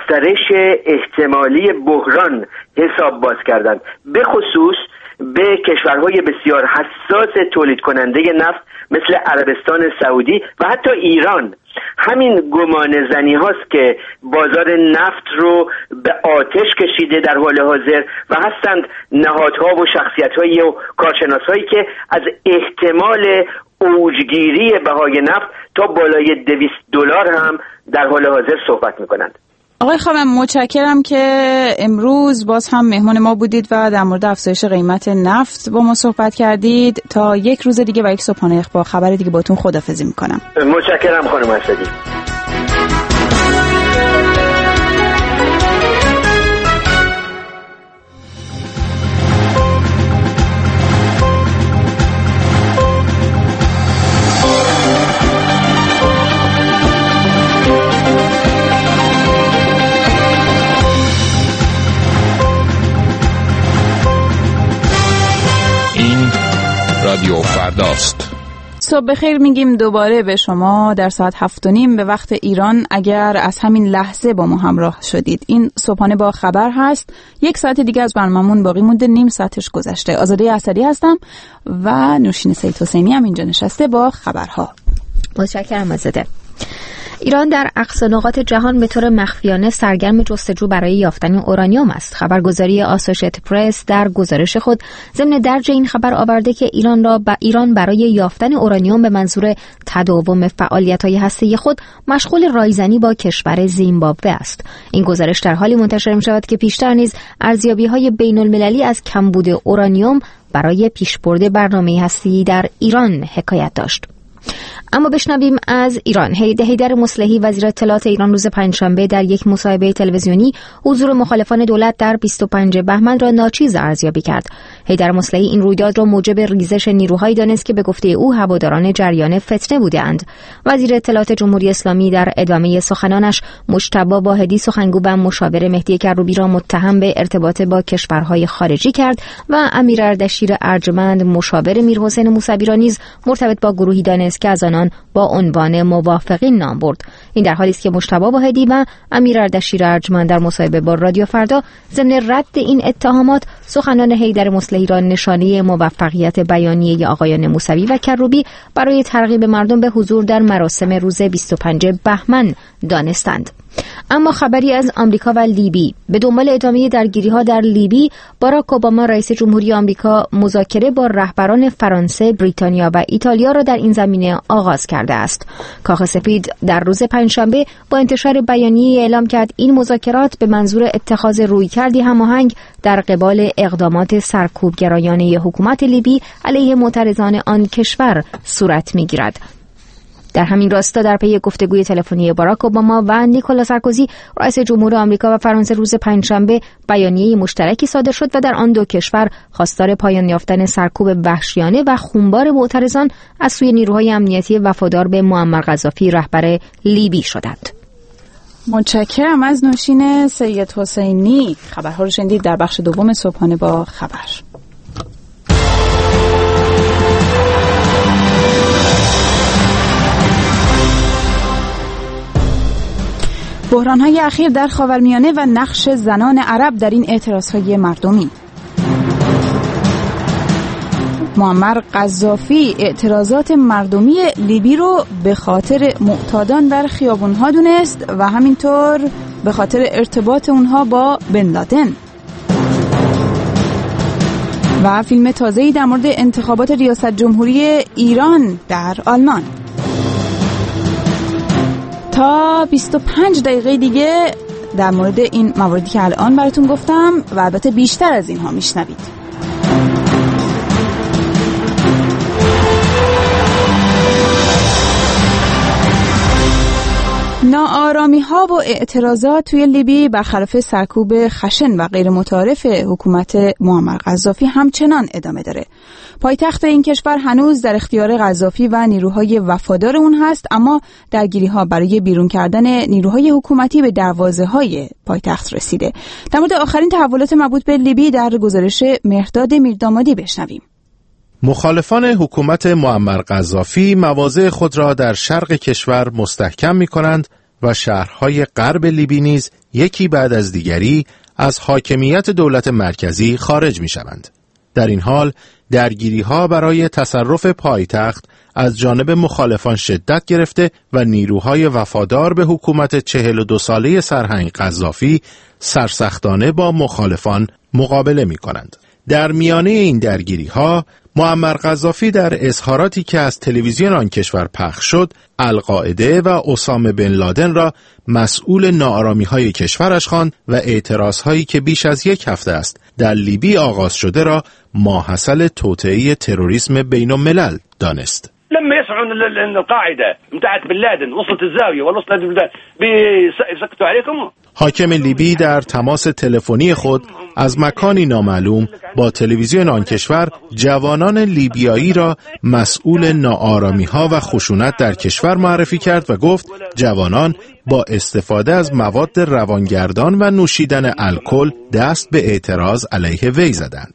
گسترش احتمالی بحران حساب باز کردند، به خصوص به کشورهای بسیار حساس تولید کننده نفت مثل عربستان سعودی و حتی ایران. همین گمانه‌زنی هاست که بازار نفت رو به آتش کشیده در حال حاضر و هستند نهادها و شخصیت‌هایی و کارشناس‌هایی که از احتمال اوجگیری بهای نفت تا بالای دویست دلار هم در حال حاضر صحبت می‌کنند. آقای خاوند، متشکرم که امروز باز هم مهمان ما بودید و در مورد افزایش قیمت نفت با ما صحبت کردید. تا یک روز دیگه و یک صبحانه با خبر دیگه باتون خداحافظی میکنم. متشکرم خانم اسدی. رادیو فرداست. صبح بخیر میگیم دوباره به شما در ساعت هفت و نیم به وقت ایران. اگر از همین لحظه با ما همراه شدید، این صبحانه با خبر هست. یک ساعت دیگه از برنامه‌مون باقی مونده، نیم ساعتش گذشته. آزاده اسدی هستم و نوشین سید حسینی هم اینجا نشسته با خبرها. متشکرم آزاده. ایران در اقصا نقاط جهان به طور مخفیانه سرگرم جستجو برای یافتن اورانیوم است. خبرگزاری آسوشیتد پرس در گزارش خود ضمن درج این خبر آورده که ایران را با ایران برای یافتن اورانیوم به منظور تداوم فعالیت‌های هسته‌ای خود مشغول رایزنی با کشور زیمبابوه است. این گزارش در حالی منتشر می‌شود که پیشتر نیز ارزیابی‌های بین‌المللی از کمبود اورانیوم برای پیشبرد برنامه هسته‌ای در ایران حکایت داشت. اما بشنویم از ایران. حیدر مصلحی وزیر اطلاعات ایران روز پنجشنبه در یک مصاحبه تلویزیونی حضور مخالفان دولت در بیست و پنجم بهمن را ناچیز ارزیابی کرد. حیدر مصلحی این رویداد را موجب ریزش نیروهایی دانست که به گفته او هواداران جریان فتنه بودند. وزیر اطلاعات جمهوری اسلامی در ادامه سخنانش مجتبی واحدی سخنگو و مشاور مهدی کروبی را متهم به ارتباط با کشورهای خارجی کرد و امیر اردشیر ارجمند مشاور میرحسین موسوی را نیز مرتبط با گروهی دانست که از آنان با عنوان موافقین نام برد. این در حالی است که مجتبی واحدی و امیر اردشیر ارجمند در مصاحبه با رادیو فردا ضمن رد این اتهامات سخنان حیدر مصلحی را نشانه موفقیت بیانیه آقایان موسوی و کروبی برای ترغیب مردم به حضور در مراسم روز بیست و پنجم بهمن دانستند. اما خبری از آمریکا و لیبی. به دنبال ادامه درگیری‌ها در لیبی، باراک اوباما رئیس جمهوری آمریکا مذاکره با رهبران فرانسه، بریتانیا و ایتالیا را در این زمینه آغاز کرده است. کاخ سفید در روز پنجشنبه با انتشار بیانیه‌ای اعلام کرد این مذاکرات به منظور اتخاذ رویکردی هماهنگ در قبال اقدامات سرکوبگرایانه حکومت لیبی علیه معترضان آن کشور صورت می‌گیرد. در همین راستا در پی گفتگوی تلفنی باراک اوباما و نیکولا سارکوزی رئیس جمهور آمریکا و فرانسه روز پنجشنبه بیانیه مشترکی صادر شد و در آن دو کشور خواستار پایان یافتن سرکوب وحشیانه و خونبار معترضان از سوی نیروهای امنیتی وفادار به معمر قذافی رهبر لیبی شدند. متشکرم از نوشین سید حسینی. خبرها رو شنیدید در بخش دوم صبحانه با خبر. بحران‌های اخیر در خاورمیانه و نقش زنان عرب در این اعتراض‌های مردمی. معمر قذافی اعتراضات مردمی لیبی رو به خاطر معتادان در خیابون‌ها دونست و همینطور به خاطر ارتباط اونها با بن لادن. و فیلم تازه‌ای در مورد انتخابات ریاست جمهوری ایران در آلمان. تا بیست و پنج دقیقه دیگه در مورد این مواردی که الان براتون گفتم و البته بیشتر از اینها میشنوید. ناآرامی ها و اعتراضات توی لیبی برخلاف سرکوب خشن و غیر متعارف حکومت معمر قذافی همچنان ادامه داره. پایتخت این کشور هنوز در اختیار قذافی و نیروهای وفادار اون هست، اما درگیری ها برای بیرون کردن نیروهای حکومتی به دروازه های پایتخت رسیده. در مورد آخرین تحولات مربوط به لیبی در گزارش مهرداد میردامادی بشنویم. مخالفان حکومت معمر قذافی مواضع خود را در شرق کشور مستحکم می کنند و شهرهای غرب لیبی نیز یکی بعد از دیگری از حاکمیت دولت مرکزی خارج می شوند. در این حال درگیری‌ها برای تصرف پایتخت از جانب مخالفان شدت گرفته و نیروهای وفادار به حکومت چهل و دو ساله سرهنگ قذافی سرسختانه با مخالفان مقابله می کنند. در میانه این درگیری‌ها معمر قذافی در اظهاراتی که از تلویزیون آن کشور پخش شد، القاعده و اسامه بن لادن را مسئول ناآرامی‌های کشورش خواند و اعتراض‌هایی که بیش از یک هفته است در لیبی آغاز شده را ماحصل توطئه تروریسم بین الملل دانست. لما يسعون القاعدة متاعت بن لادن وصلت الزاوية ووصلت البلدان بيسكتوا عليكم. حاکم لیبی در تماس تلفنی خود از مکانی نامعلوم با تلویزیون آن کشور جوانان لیبیایی را مسئول ناآرامی‌ها و خشونت در کشور معرفی کرد و گفت جوانان با استفاده از مواد روانگردان و نوشیدن الکل دست به اعتراض علیه وی زدند.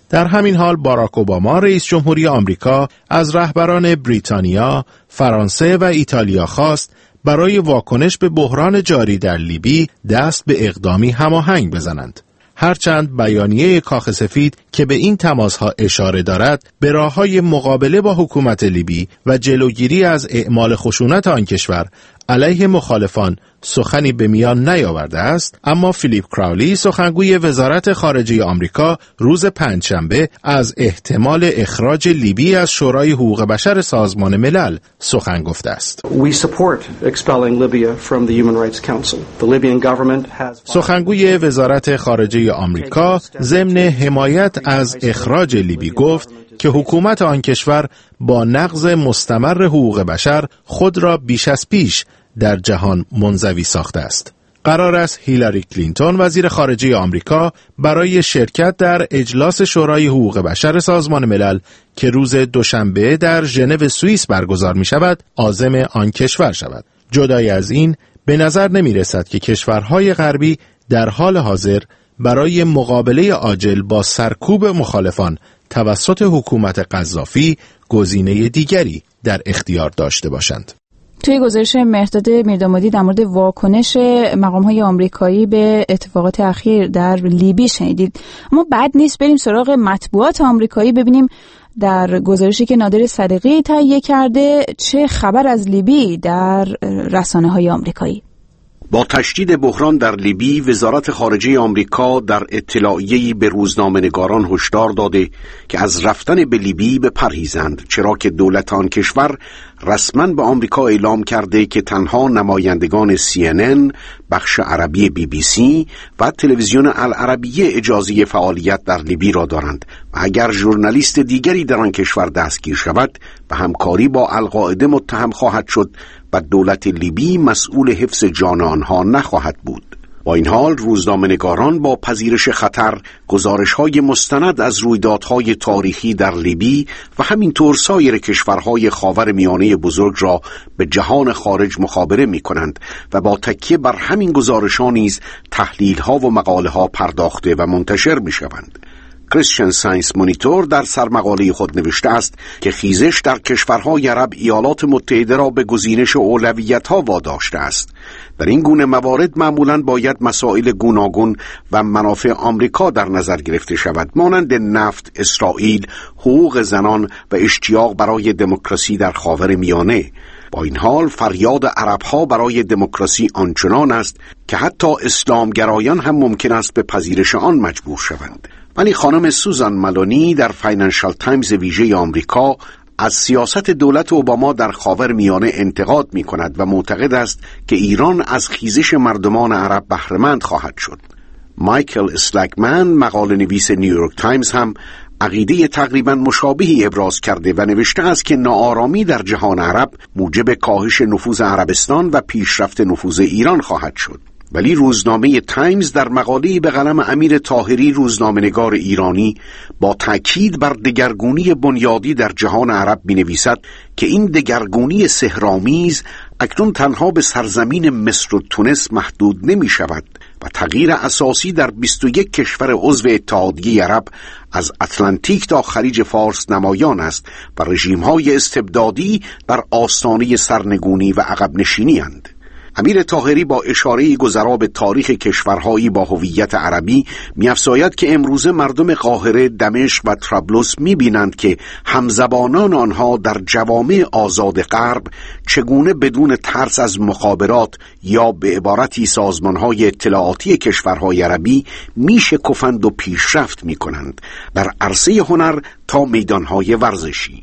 در همین حال باراک اوباما رئیس جمهوری آمریکا از رهبران بریتانیا، فرانسه و ایتالیا خواست برای واکنش به بحران جاری در لیبی دست به اقدامی هماهنگ بزنند. هرچند بیانیه کاخ سفید که به این تماسها اشاره دارد به راه‌های مقابله با حکومت لیبی و جلوگیری از اعمال خشونت آن کشور علیه مخالفان سخنی به میان نیاورده است، اما فیلیپ کراولی سخنگوی وزارت خارجه آمریکا روز پنجشنبه از احتمال اخراج لیبی از شورای حقوق بشر سازمان ملل سخن گفته است. We support expelling Libya from the Human Rights Council. The Libyan government has سخنگوی وزارت خارجه آمریکا ضمن حمایت از اخراج لیبی گفت که حکومت آن کشور با نقض مستمر حقوق بشر خود را بیش از پیش در جهان منزوی ساخته است. قرار است هیلاری کلینتون وزیر خارجه آمریکا برای شرکت در اجلاس شورای حقوق بشر سازمان ملل که روز دوشنبه در ژنو سوئیس برگزار می شود عازم آن کشور شود. جدای از این به نظر نمی رسد که کشورهای غربی در حال حاضر برای مقابله عاجل با سرکوب مخالفان توسط حکومت قذافی گزینه دیگری در اختیار داشته باشند. توی گزارش مهرداد میردامادی در مورد واکنش مقام‌های آمریکایی به اتفاقات اخیر در لیبی شنیدید، اما بعد نیست بریم سراغ مطبوعات آمریکایی ببینیم در گزارشی که نادر صدیقی تهیه کرده چه خبر از لیبی در رسانه‌های آمریکایی. با تشدید بحران در لیبی، وزارت خارجه آمریکا در اطلاعیه‌ای به روزنامه‌نگاران هشدار داده که از رفتن به لیبی بپرهیزند، چرا که دولت آن کشور رسما به آمریکا اعلام کرده که تنها نمایندگان سی ان ان، بخش عربی بی بی سی و تلویزیون العربیه اجازه فعالیت در لیبی را دارند و اگر ژورنالیست دیگری در آن کشور دستگیر شود به همکاری با القاعده متهم خواهد شد و دولت لیبی مسئول حفظ جان آنها نخواهد بود. با این حال روزنامه‌نگاران با پذیرش خطر گزارش‌های مستند از رویدادهای تاریخی در لیبی و همینطور سایر کشورهای خاورمیانه بزرگ را به جهان خارج مخابره می‌کنند و با تکیه بر همین گزارش‌ها نیز تحلیل‌ها و مقاله‌ها پرداخته و منتشر می‌شوند. کریستین ساینس مانیتور در سرمقاله خود نوشته است که خیزش در کشورهای عرب ایالات متحده را به گزینش اولویت‌ها واداشته است. در این گونه موارد معمولاً باید مسائل گوناگون و منافع آمریکا در نظر گرفته شود، مانند نفت، اسرائیل، حقوق زنان و اشتیاق برای دموکراسی در خاورمیانه. با این حال فریاد عرب‌ها برای دموکراسی آنچنان است که حتی اسلامگرایان هم ممکن است به پذیرش آن مجبور شوند. ولی خانم سوزان ملونی در فاینانشال تایمز ویژه آمریکا از سیاست دولت اوباما در خاورمیانه انتقاد می کند و معتقد است که ایران از خیزش مردمان عرب بهره‌مند خواهد شد. مایکل اسلگمن مقاله نویس نیویورک تایمز هم عقیده تقریبا مشابهی ابراز کرده و نوشته است که ناآرامی در جهان عرب موجب کاهش نفوذ عربستان و پیشرفت نفوذ ایران خواهد شد. ولی روزنامه تایمز در مقاله‌ای به قلم امیر طاهری روزنامه‌نگار ایرانی با تأکید بر دگرگونی بنیادی در جهان عرب می‌نویسد که این دگرگونی سحرآمیز اکنون تنها به سرزمین مصر و تونس محدود نمی‌شود و تغییر اساسی در بیست و یک کشور عضو اتحادیه عرب از اتلانتیک تا خلیج فارس نمایان است و رژیم‌های استبدادی بر آستانه سرنگونی و عقب نشینی اند. امیر طاهری با اشاره گذرا به تاریخ کشورهایی با هویت عربی می‌افزاید که امروزه مردم قاهره، دمشق و طرابلس می‌بینند که همزبانان آنها در جوامع آزاد غرب چگونه بدون ترس از مخابرات یا به عبارتی سازمان‌های اطلاعاتی کشورهای عربی میشکفند و پیشرفت می‌کنند، در عرصه هنر تا میدان‌های ورزشی.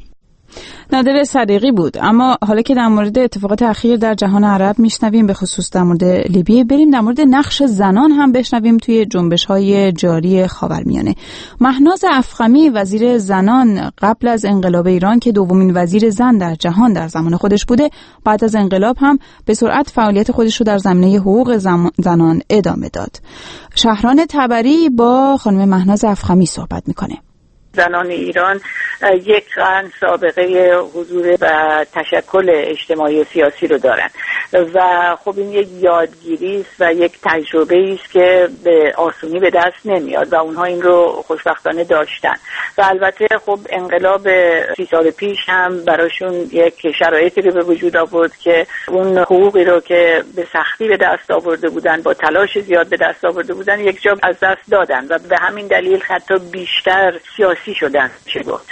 نادر صدیقی بود. اما حالا که در مورد اتفاقات اخیر در جهان عرب میشنویم، به خصوص در مورد لیبی، بریم در مورد نقش زنان هم بشنویم توی جنبش‌های جاری خاورمیانه. مهناز افخمی وزیر زنان قبل از انقلاب ایران که دومین وزیر زن در جهان در زمان خودش بوده، بعد از انقلاب هم به سرعت فعالیت خودش رو در زمینه حقوق زنان ادامه داد. شهران تبری با خانم مهناز افخمی صحبت میکنه. زنان ایران یک قرن سابقه حضور و تشکل اجتماعی و سیاسی رو دارن و خب این یک یادگیری است و یک تجربه است که به آسونی به دست نمیاد و اونها این رو خوشبختانه داشتن و البته خب انقلاب سی سال پیش هم براشون یک شرایطی رو به وجود آورد که اون حقوقی رو که به سختی به دست آورده بودن، با تلاش زیاد به دست آورده بودن، یک جا از دست دادن و به همین دلیل حتی بیشتر سیاسی شدن. چه گفت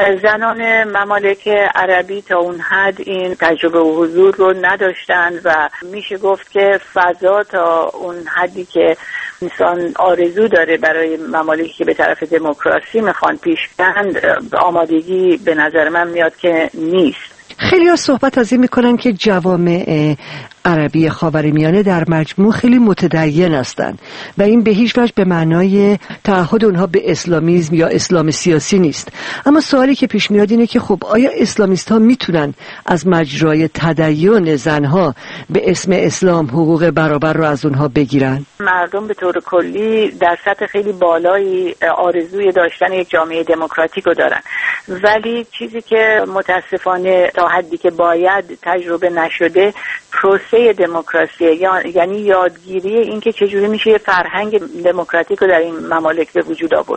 زنان ممالک عربی تا اون حد این تجربه و حضور رو نداشتن و میشه گفت که فضا تا اون حدی که انسان آرزو داره برای ممالکی که به طرف دموکراسی میخوان پیش برند، آمادگی به نظر من میاد که نیست. خیلی ها صحبت از این میکنن که جوامع عربی خاورمیانه در مجموع خیلی متدین هستند و این به هیچ وجه به معنای تعهد اونها به اسلامیسم یا اسلام سیاسی نیست. اما سوالی که پیش میاد اینه که خب آیا اسلامیست ها میتونن از مجرای تدین زنها به اسم اسلام حقوق برابر رو از اونها بگیرن؟ مردم به طور کلی در سطح خیلی بالایی آرزوی داشتن یک جامعه دموکراتیک رو دارن، ولی چیزی که متاسفانه تا حدی که باید تجربه نشده پروسه دموکراسی، یعنی یادگیری این که چجوری میشه یه فرهنگ دموکراتیک رو در این ممالک به وجود آورد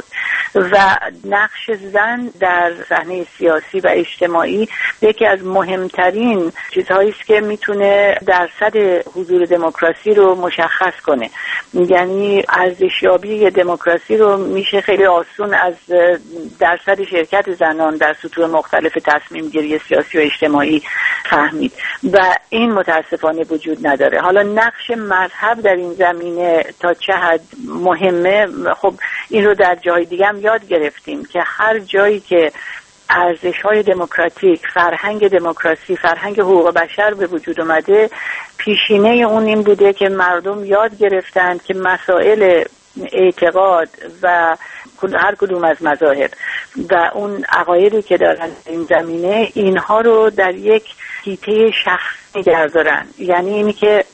و نقش زن در صحنه سیاسی و اجتماعی یکی از مهمترین چیزهایی است که میتونه درصد حضور دموکراسی رو مشخص کنه. یعنی ارزشیابی دموکراسی رو میشه خیلی آسون از درصد شرکت زنان در سطوح مختلف تصمیم گیری سیاسی و اجتماعی فهمید و این متاسفانه وجود نداره. حالا نقش مذهب در این زمینه تا چه حد مهمه، خب این رو در جای دیگه هم یاد گرفتیم که هر جایی که ارزش‌های دموکراتیک، فرهنگ دموکراسی، فرهنگ حقوق بشر به وجود اومده، پیشینه اون این بوده که مردم یاد گرفتند که مسائل اعتقاد و هر کدوم از مذاهب و اون عقایدی که دارن این زمینه، اینها رو در یک حیطه شخصی گذارن. یعنی اینی که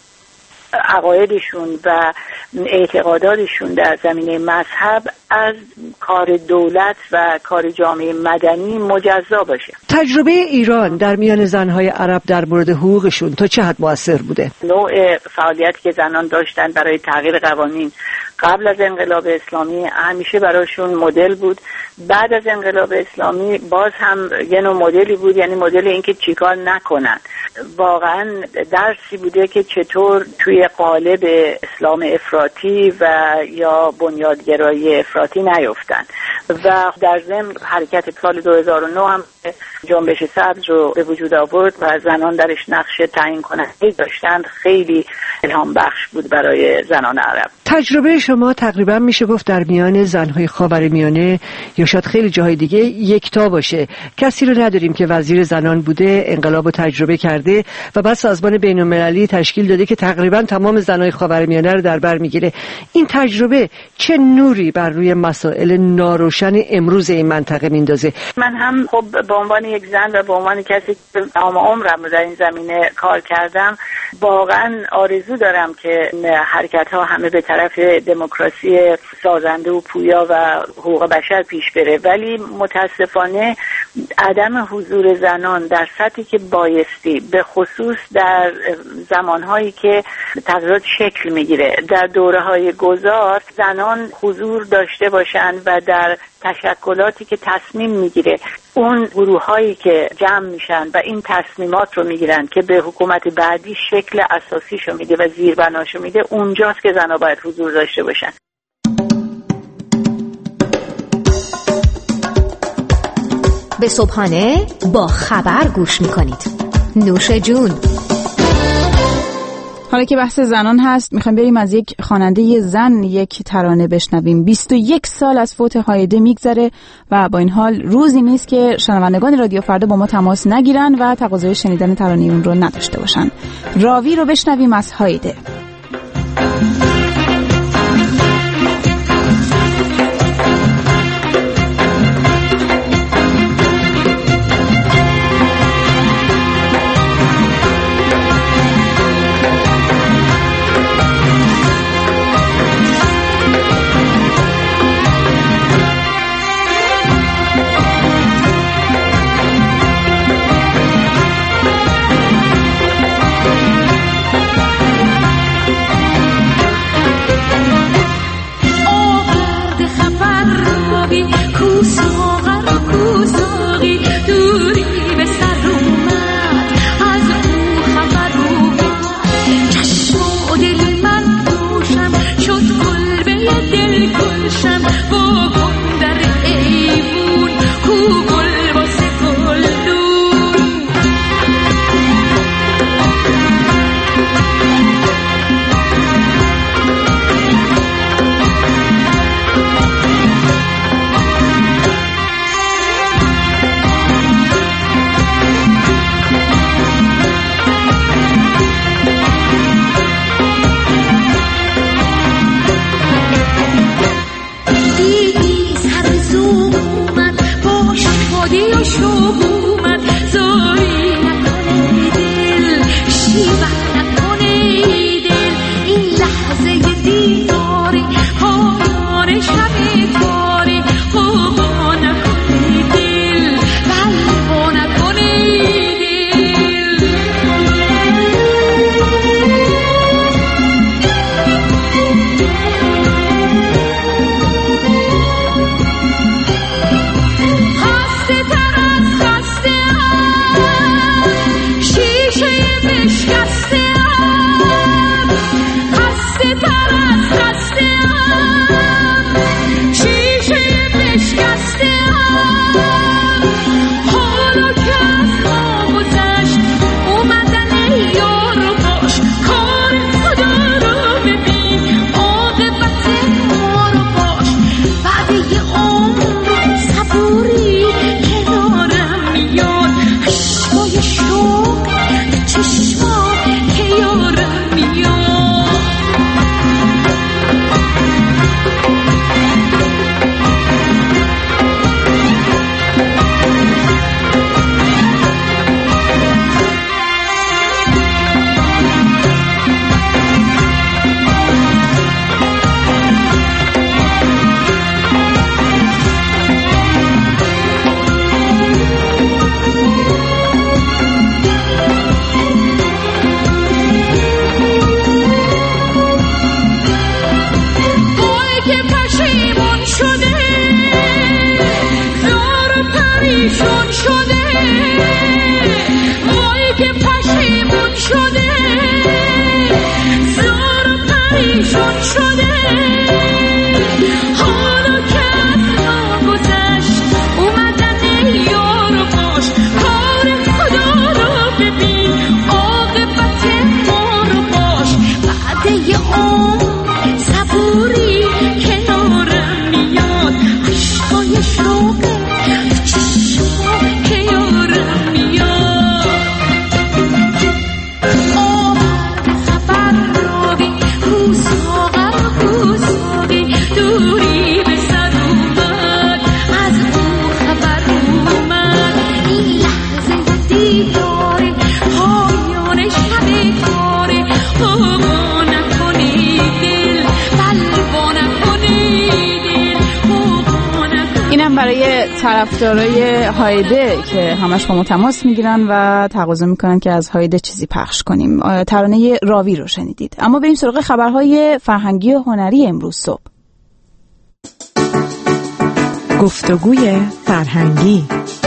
عقایدشون و اعتقاداتشون در زمینه مذهب از کار دولت و کار جامعه مدنی مجزا باشه. تجربه ایران در میان زنهای عرب در مورد حقوقشون تا چه حد مؤثر بوده؟ نوع فعالیتی که زنان داشتن برای تغییر قوانین قبل از انقلاب اسلامی همیشه براشون مدل بود. بعد از انقلاب اسلامی باز هم یه نوع مدلی بود، یعنی مدل اینکه چیکار نکنن. واقعا درسی بوده که چطور توی قالب اسلام افراطی و یا بنیادگرایی افراطی نیفتن و در ضمن حرکت سال دو هزار و نه هم جنبش سبز رو به وجود آورد و زنان درش نقش تعیین کننده داشتند. خیلی الهام بخش بود برای زنان عرب. تجربه شما تقریبا میشه گفت در میان زنهای خاورمیانه یا شاید خیلی جاهای دیگه یکتا باشه. کسی رو نداریم که وزیر زنان بوده، انقلاب رو تجربه کرده و بعد سازمان بین‌المللی تشکیل داده که تقریبا تمام زنهای خاورمیانه رو در بر میگیره. این تجربه چه نوری بر روی مسائل ناروشن امروز این منطقه میندازه؟ من هم خب به عنوان یک زن و به عنوان کسی که تمام عمرم در این زمینه کار کردم، واقعا آرزو دارم که حرکت‌ها همه به طرف دموکراسی سازنده و پویا و حقوق بشر پیش بره، ولی متاسفانه عدم حضور زنان در سطحی که بایستی، به خصوص در زمانهایی که تغییرات شکل میگیره، در دوره‌های گذار زنان حضور داشته باشند و در تشکلاتی که تصمیم میگیره، اون گروه‌هایی که جمع میشن و این تصمیمات رو میگیرن که به حکومت بعدی شکل اساسیشو میده و زیربناشو میده، اونجاست که زن‌ها باید حضور داشته باشن. به صبحانه با خبر گوش میکنید. نوش جون. حالا که بحث زنان هست، میخوایم بریم از یک خواننده زن یک ترانه بشنویم. بیست و یک سال از فوت هایده میگذره و با این حال روزی نیست که شنوندگان رادیو فردا با ما تماس نگیرن و تقاضای شنیدن ترانه اون رو نداشته باشن. راوی رو بشنویم از هایده. شادی و شوق اومد زاری نکنه دل شیون نکنه دل این لحظه دیداری پایان شب تاری قوا نکنه دل قلبا نکنه طرفدارای هایده که همش با ما تماس میگیرن و تقاضا میکنن که از هایده چیزی پخش کنیم. ترانه راوی رو شنیدید. اما بریم سراغ خبرهای فرهنگی و هنری امروز صبح. گفتگوی فرهنگی.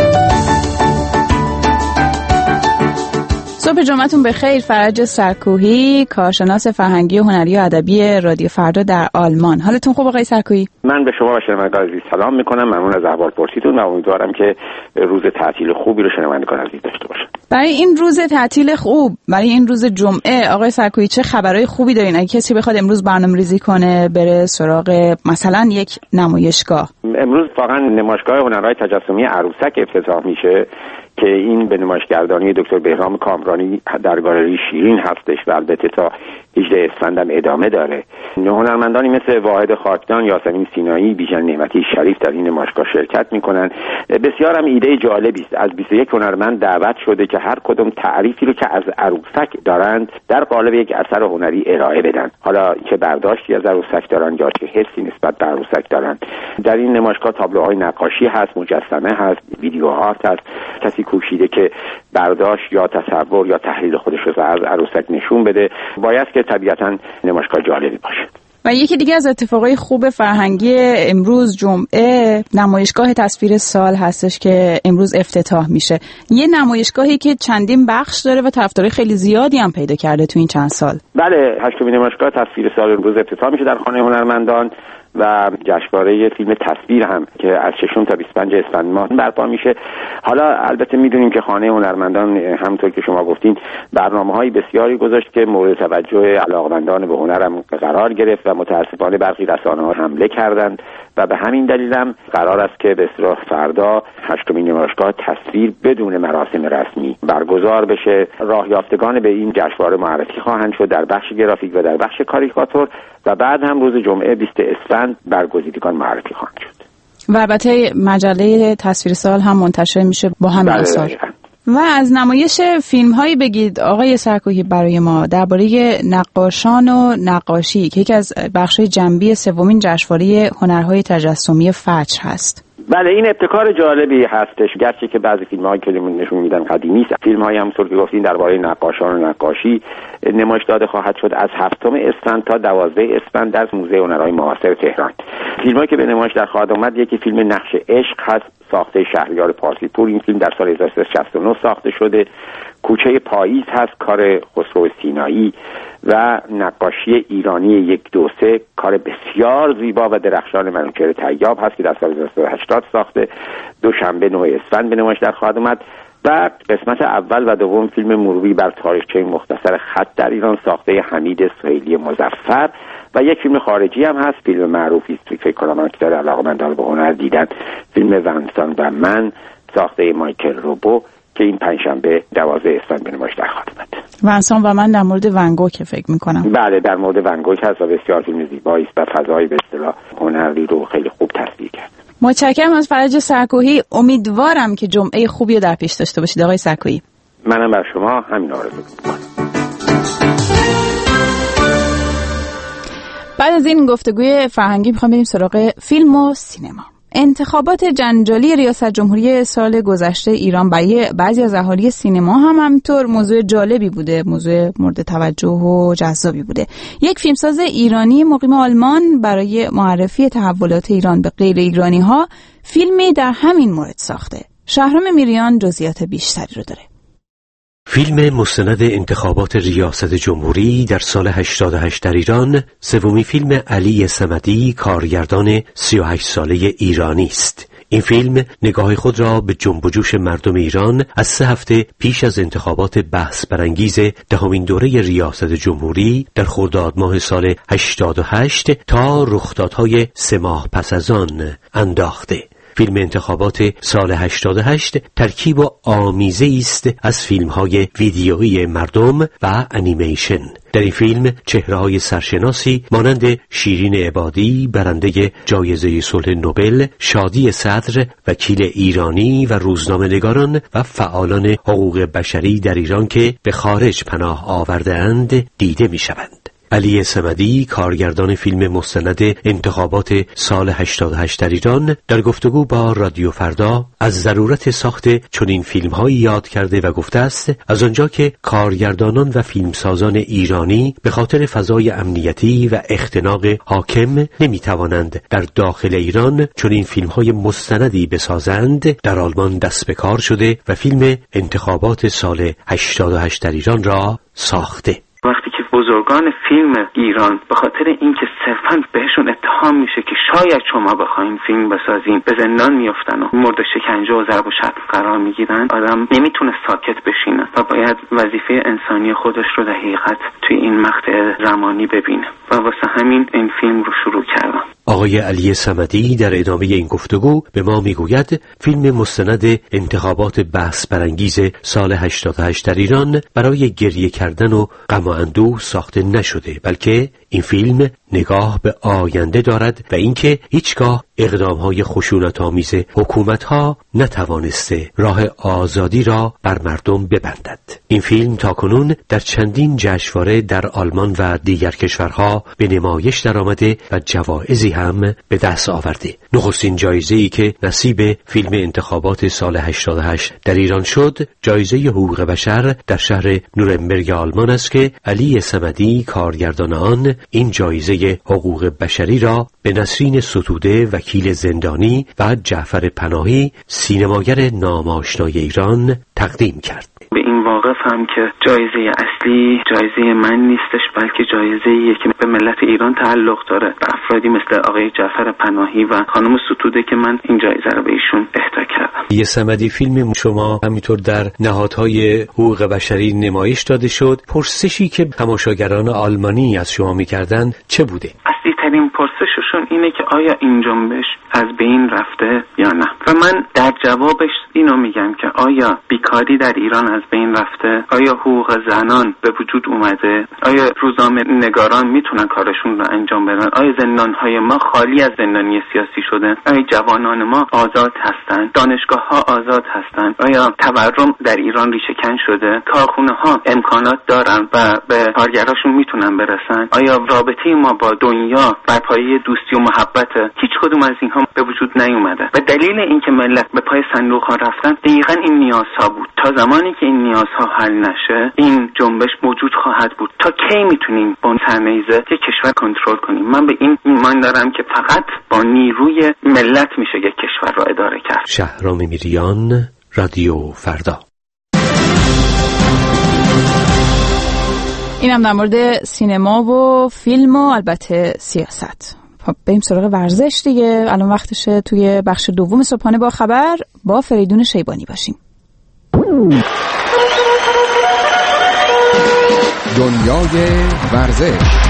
صبح جمعتون بخیر. فرج سرکوهی، کارشناس فرهنگی و هنری و ادبی رادیو فردا در آلمان. حالتون خوب آقای سرکوهی؟ من به شما و شنوندگان عزیز سلام میکنم. ممنون از احوالپرسیتون و امیدوارم که روز تعطیل خوبی رو شنوندگان عزیز داشته باشن. برای این روز تعطیل خوب، برای این روز جمعه، آقای سرکوهی چه خبرهای خوبی دارین؟ اگه کسی بخواد امروز برنامه‌ریزی کنه بره سراغ مثلا یک نمایشگاه، امروز واقعا نمایشگاه هنرهای تجسمی عروسک افتتاح میشه که این به نمایشگردانی دکتر بهرام کامرانی در گالری شیرین هستش و البته تا هجدهم اسفند هم ادامه داره. هنرمندانی مثل واحد خاکدان، یاسمین سینایی، بیژن نعمتی شریف در این نمایشگاه شرکت میکنن. بسیار هم ایده جالبی است. از بیست و یک هنرمند دعوت شده که هر کدوم تعریفی رو که از عروسک دارند در قالب یک اثر هنری ارائه بدن. حالا چه برداشتی از عروسک دارن یا چه حسی نسبت به عروسک دارن. در این نمایشگاه تابلوهای نقاشی هست، مجسمه هست، ویدیوها هست. کسی کوشیده که برداشت یا تصور یا تحلیل خودش رو از عروسک نشون بده. باید که طبیعتاً نمایشگاه جالبی باشه. و یکی دیگه از اتفاقای خوب فرهنگی امروز جمعه نمایشگاه تصویر سال هستش که امروز افتتاح میشه. یه نمایشگاهی که چندین بخش داره و طرفدارای خیلی زیادی هم پیدا کرده تو این چند سال. بله، هشتمین نمایشگاه تصویر سال امروز افتتاح میشه در خانه هنرمندان و جشنواره فیلم تصویر هم که از ششم تا بیست و پنجم اسفند ماه برپا میشه. حالا البته میدونیم که خانه هنرمندان همونطور که شما گفتین برنامه‌های بسیاری گذاشت که مورد توجه علاقه‌مندان به هنر هم قرار گرفت و متاسفانه برخی رسانه‌ها حمله کردند و به همین دلیل هم قرار است که به اصطلاح فردا هشتمین نمایشگاه تصویر بدون مراسم رسمی برگزار بشه. راه یافتگان به این جشنواره معرفی خواهند شد در بخش گرافیک و در بخش کاریکاتور و بعد هم روز جمعه بیست اسفند برگزیدگان معرفی خواهند شد. و البته مجله تصویر سال هم منتشر میشه با همین آثار. و از نمایش فیلم هایی بگید آقای سرکوهی برای ما درباره نقاشان و نقاشی که یکی از بخش‌های جنبی سومین جشنواره هنرهای تجسمی فجر هست. بله، این ابتکار جالبی هستش، گرچه که بعضی فیلم‌هایی که نشون میدن قدیمی است. فیلم‌هایی همونطور که گفتین درباره نقاشان و نقاشی نمایش داده خواهد شد از هفتم اسفند تا دوازده اسفند در موزه هنرهای معاصر تهران. فیلم‌هایی که به نمایش در خواهد آمد یکی فیلم نقش عشق هست ساخته شهریار پارسی‌پور. این فیلم در سال هزار و سیصد و شصت و نه ساخته شده. کوچه پاییز هست کار خسرو سینایی و نقاشی ایرانی یک دو سه کار بسیار زیبا و درخشان منوچهر طیاب هست که در سال هزار و سیصد و هشتاد ساخته. دوشنبه نه اسفند به نمایش در خواهد اومد. و قسمت اول و دوم فیلم مروری بر تاریخچه مختصر خط در ایران ساخته حمید سهیلی مظفر و یک فیلم خارجی هم هست، فیلم معروفی است فکر کنم که در علاقه‌مندان به هنر دیدن، فیلم ونسان و من ساخته مایکل روبو که این پنجشنبه دوازده اسفند به نمایش در خواهد اومد. ونسان و من در مورد ونگوک فکر می‌کنم. بله، در مورد ونگوک هست و بسیار فیلم زیبایی است و فضای به اصطلاح هنری رو خیلی خوب تصویر کرد. متشکرم از فرج سرکوهی. امیدوارم که جمعه خوبی رو در پیش داشته باشید آقای سرکوهی. منم بر شما همین آرزو می‌کنم. بعد از این گفتگوی فرهنگی می‌خوام بریم سراغ فیلم و سینما. انتخابات جنجالی ریاست جمهوری سال گذشته ایران برای بعضی از اهالی سینما هم همینطور موضوع جالبی بوده، موضوع مورد توجه و جذابی بوده. یک فیلمساز ایرانی مقیم آلمان برای معرفی تحولات ایران به غیر ایرانی ها فیلمی در همین مورد ساخته. شهرام میریان جزئیات بیشتری رو داره. فیلم مستند انتخابات ریاست جمهوری در سال هشتاد و هشت در ایران سومین فیلم علی صمدی کارگردان سی و هشت ساله ایرانی است. این فیلم نگاه خود را به جنب و جوش مردم ایران از سه هفته پیش از انتخابات بحث برانگیز دهمین دوره ریاست جمهوری در خرداد ماه سال هشتاد و هشت تا رخدادهای سه ماه پس از آن انداخته. فیلم انتخابات سال هشتاد و هشت ترکیب و آمیزه است از فیلم‌های ویدیویی مردم و انیمیشن. در این فیلم چهره‌های سرشناسی مانند شیرین عبادی برنده جایزه صلح نوبل، شادی صدر وکیل ایرانی و روزنامه‌نگاران و فعالان حقوق بشری در ایران که به خارج پناه آورده‌اند دیده می‌شوند. علی صمدی کارگردان فیلم مستند انتخابات سال هشتاد و هشت در ایران در گفتگو با رادیو فردا از ضرورت ساخت چنین فیلم‌هایی یاد کرده و گفته است از آنجا که کارگردانان و فیلمسازان ایرانی به خاطر فضای امنیتی و اختناق حاکم نمی‌توانند در داخل ایران چنین فیلم‌های مستندی بسازند، در آلمان دست به کار شده و فیلم انتخابات سال هشتاد و هشت در ایران را ساخته. وقتی که بزرگان فیلم ایران به خاطر اینکه صرفاً بهشون اتهام میشه که شاید شما بخواین فیلم بسازین به زندان میافتن و مورد شکنجه و ضرب و شتم قرار میگیرن، آدم نمیتونه ساکت بشینه و باید وظیفه انسانی خودش رو در حقیقت توی این مقطع زمانی ببینه و واسه همین این فیلم رو شروع کردم. آقای علی صمدی در ادامه این گفتگو به ما میگوید فیلم مستند انتخابات بحث برانگیز سال هشتاد و هشت در ایران برای گریه کردن و غم و اندوه ساخته نشده، بلکه این فیلم نگاه به آینده دارد و اینکه هیچگاه اقدام‌های خشونت‌آمیز حکومت‌ها نتوانسته راه آزادی را بر مردم ببندد. این فیلم تاکنون در چندین جشنواره در آلمان و دیگر کشورها به نمایش درآمده و جوایزی هم به دست آورده. نخستین جایزه‌ای که نصیب فیلم انتخابات سال هشتاد و هشت در ایران شد، جایزه حقوق بشر در شهر نورنبرگ آلمان است که علی صمدی کارگردان آن این جایزه حقوق بشری را به نسرین ستوده وکیل زندانی و جعفر پناهی سینماگر ناماشنای ایران تقدیم کرد. به این واقفم که جایزه اصلی جایزه من نیستش، بلکه جایزه‌ایه که به ملت ایران تعلق داره، به افرادی مثل آقای جعفر پناهی و خانم ستوده که من این جایزه رو به ایشون اهدا کردم. یه صمدی فیلم شما همینطور در نهادهای حقوق بشری نمایش داده شد. پرسشی که تماشاگران آلمانی از شما می‌کردن چه بوده؟ اصلی‌ترین آخرین پرسششون اینه که آیا این جنبش از بین رفته یا نه. و من در جوابش اینو میگم که آیا بیکاری در ایران از بین رفته؟ آیا حقوق زنان به وجود اومده؟ آیا روزنامه نگاران میتونن کارشون رو انجام بدن؟ آیا زندانهای ما خالی از زندانی سیاسی شده؟ آیا جوانان ما آزاد هستند؟ دانشگاه ها آزاد هستند؟ آیا تورم در ایران ریشه کن شده؟ کارخونه ها امکانات دارن و به کارگراشون میتونن برسن؟ آیا رابطه ما با دنیا بر پایه دوستی و محبت؟ هیچ کدوم از اینها به وجود نیومده و دلیل اینکه ملت به پای صندوق ها رفتن دقیقاً این نیازها بود. تا زمانی که این نیازها حل نشه این جنبش موجود خواهد بود. تا کی میتونیم با سرنیزه یک کشور کنترل کنیم؟ من به این ایمان دارم که فقط با نیروی ملت میشه یک کشور را اداره کرد. شهرام میریان، رادیو فردا. اینم در مورد سینما و فیلم و البته سیاست. خب بریم سراغ ورزش دیگه. الان وقتشه توی بخش دوم صبحانه با خبر با فریدون شیبانی باشیم. دنیای ورزش.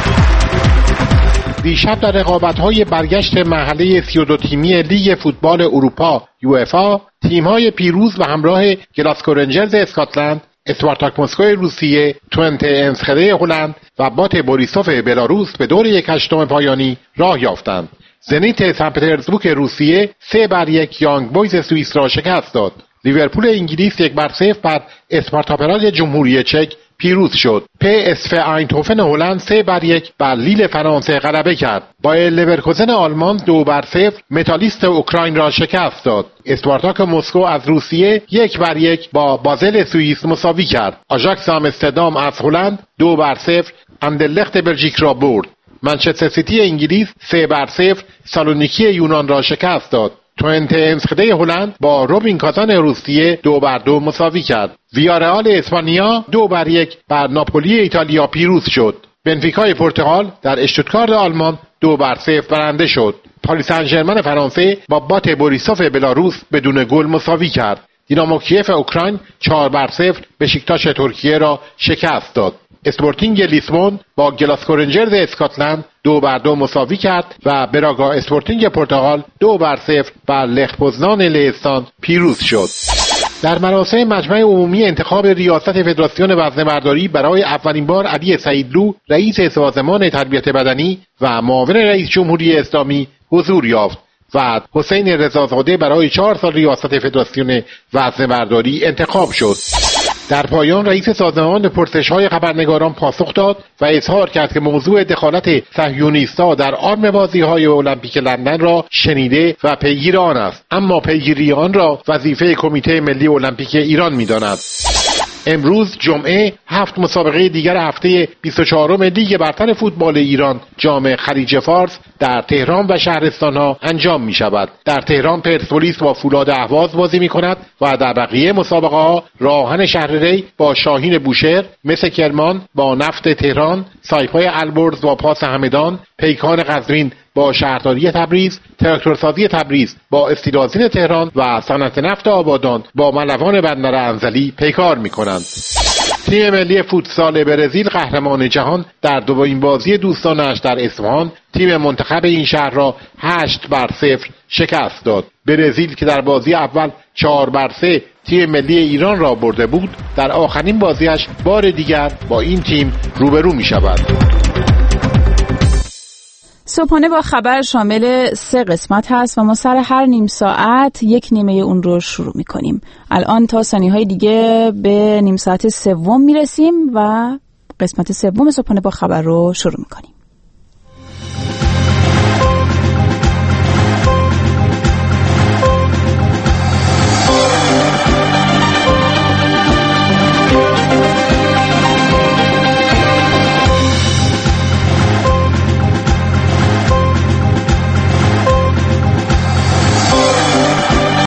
دیشب در رقابت‌های برگشت مرحله سی و دو تیمی لیگ فوتبال اروپا یو اف آ تیم‌های پیروز و همراه گلاسکو رنجرز اسکاتلند، اسپارتاک مسکو روسیه، تونته انسخده هلند و بات بوریسوف بلاروس به دور یک هشتم پایانی راه یافتند. زنیت سن پترزبورگ روسیه سه بر یک یانگ بویز سوئیس را شکست داد. لیورپول انگلیس یک بر صفر بر اسپارتا پراگ جمهوری چک پیروز شد. پی اس و آینتوفن هلند سه بر یک بر لیل فرانسه غلبه کرد. بایر لورکوزن آلمان دو بر صفر متالیست اوکراین را شکست داد. اسپارتاک مسکو از روسیه یک بر یک با بازل سوئیس مساوی کرد. آژاکس آمستردام از هلند دو بر صفر اندرلخت بلژیک را برد. منچستر سیتی انگلیس سه بر صفر سالونیکی یونان را شکست داد. تونته انسخده هلند با روبین کازان روسیه دو بر دو مساوی کرد. ویارئال اسپانیا دو بر یک بر ناپولی ایتالیا پیروز شد. بنفیکای پرتغال در اشتوتگارت آلمان دو بر صفر برنده شد. پاریس سن ژرمن فرانسه با بات بوریسوف بلاروس بدون گل مساوی کرد. دینامو کیف اوکراین چهار بر صفر بشیکتاش ترکیه را شکست داد. اسپورتینگ لیسبون با گلاسکو رنجرز اسکاتلند دو بر دو مساوی کرد و براگا اسپورتینگ پرتغال دو بر صفر بر لخ پوزنان لهستان پیروز شد. در مراسم مجمع عمومی انتخاب ریاست فدراسیون وزنه‌برداری برای اولین بار علی سعیدلو رئیس سازمان تربیت بدنی و معاون رئیس جمهوری اسلامی حضور یافت و حسین رضازاده برای چهار سال ریاست فدراسیون وزنه‌برداری انتخاب شد. در پایان رئیس سازمان به پرسش‌های خبرنگاران پاسخ داد و اظهار کرد که موضوع دخالت صهیونیست‌ها در آرم بازی‌های المپیک لندن را شنیده و پیگیر آن است، اما پیگیری آن را وظیفه کمیته ملی المپیک ایران می‌داند. امروز جمعه هفت مسابقه دیگر هفته بیست و چهارم لیگ برتر فوتبال ایران جام خلیج فارس در تهران و شهرستان‌ها انجام می‌شود. در تهران پرسپولیس با فولاد اهواز بازی می‌کند و در بقیه مسابقه‌ها راهن شهرری با شاهین بوشهر، مس کرمان با نفت تهران، سایپای البرز با پاس همدان، پیکان قزوین با شهرداری تبریز، تراکتورسازی تبریز با استیلازین تهران و صنعت نفت آبادان با ملوان بندر انزلی پیکار می‌کنند. تیم ملی فوتسال برزیل قهرمان جهان در دومین بازی دوستانش در اصفهان تیم منتخب این شهر را هشت بر صفر شکست داد. برزیل که در بازی اول چهار بر سه تیم ملی ایران را برده بود، در آخرین بازیش بار دیگر با این تیم روبرو می شود. صبحانه با خبر شامل سه قسمت هست و ما سر هر نیم ساعت یک نیمه اون رو شروع میکنیم. الان تا ثانیه‌های دیگه به نیم ساعت سوم میرسیم و قسمت سوم صبحانه با خبر رو شروع میکنیم.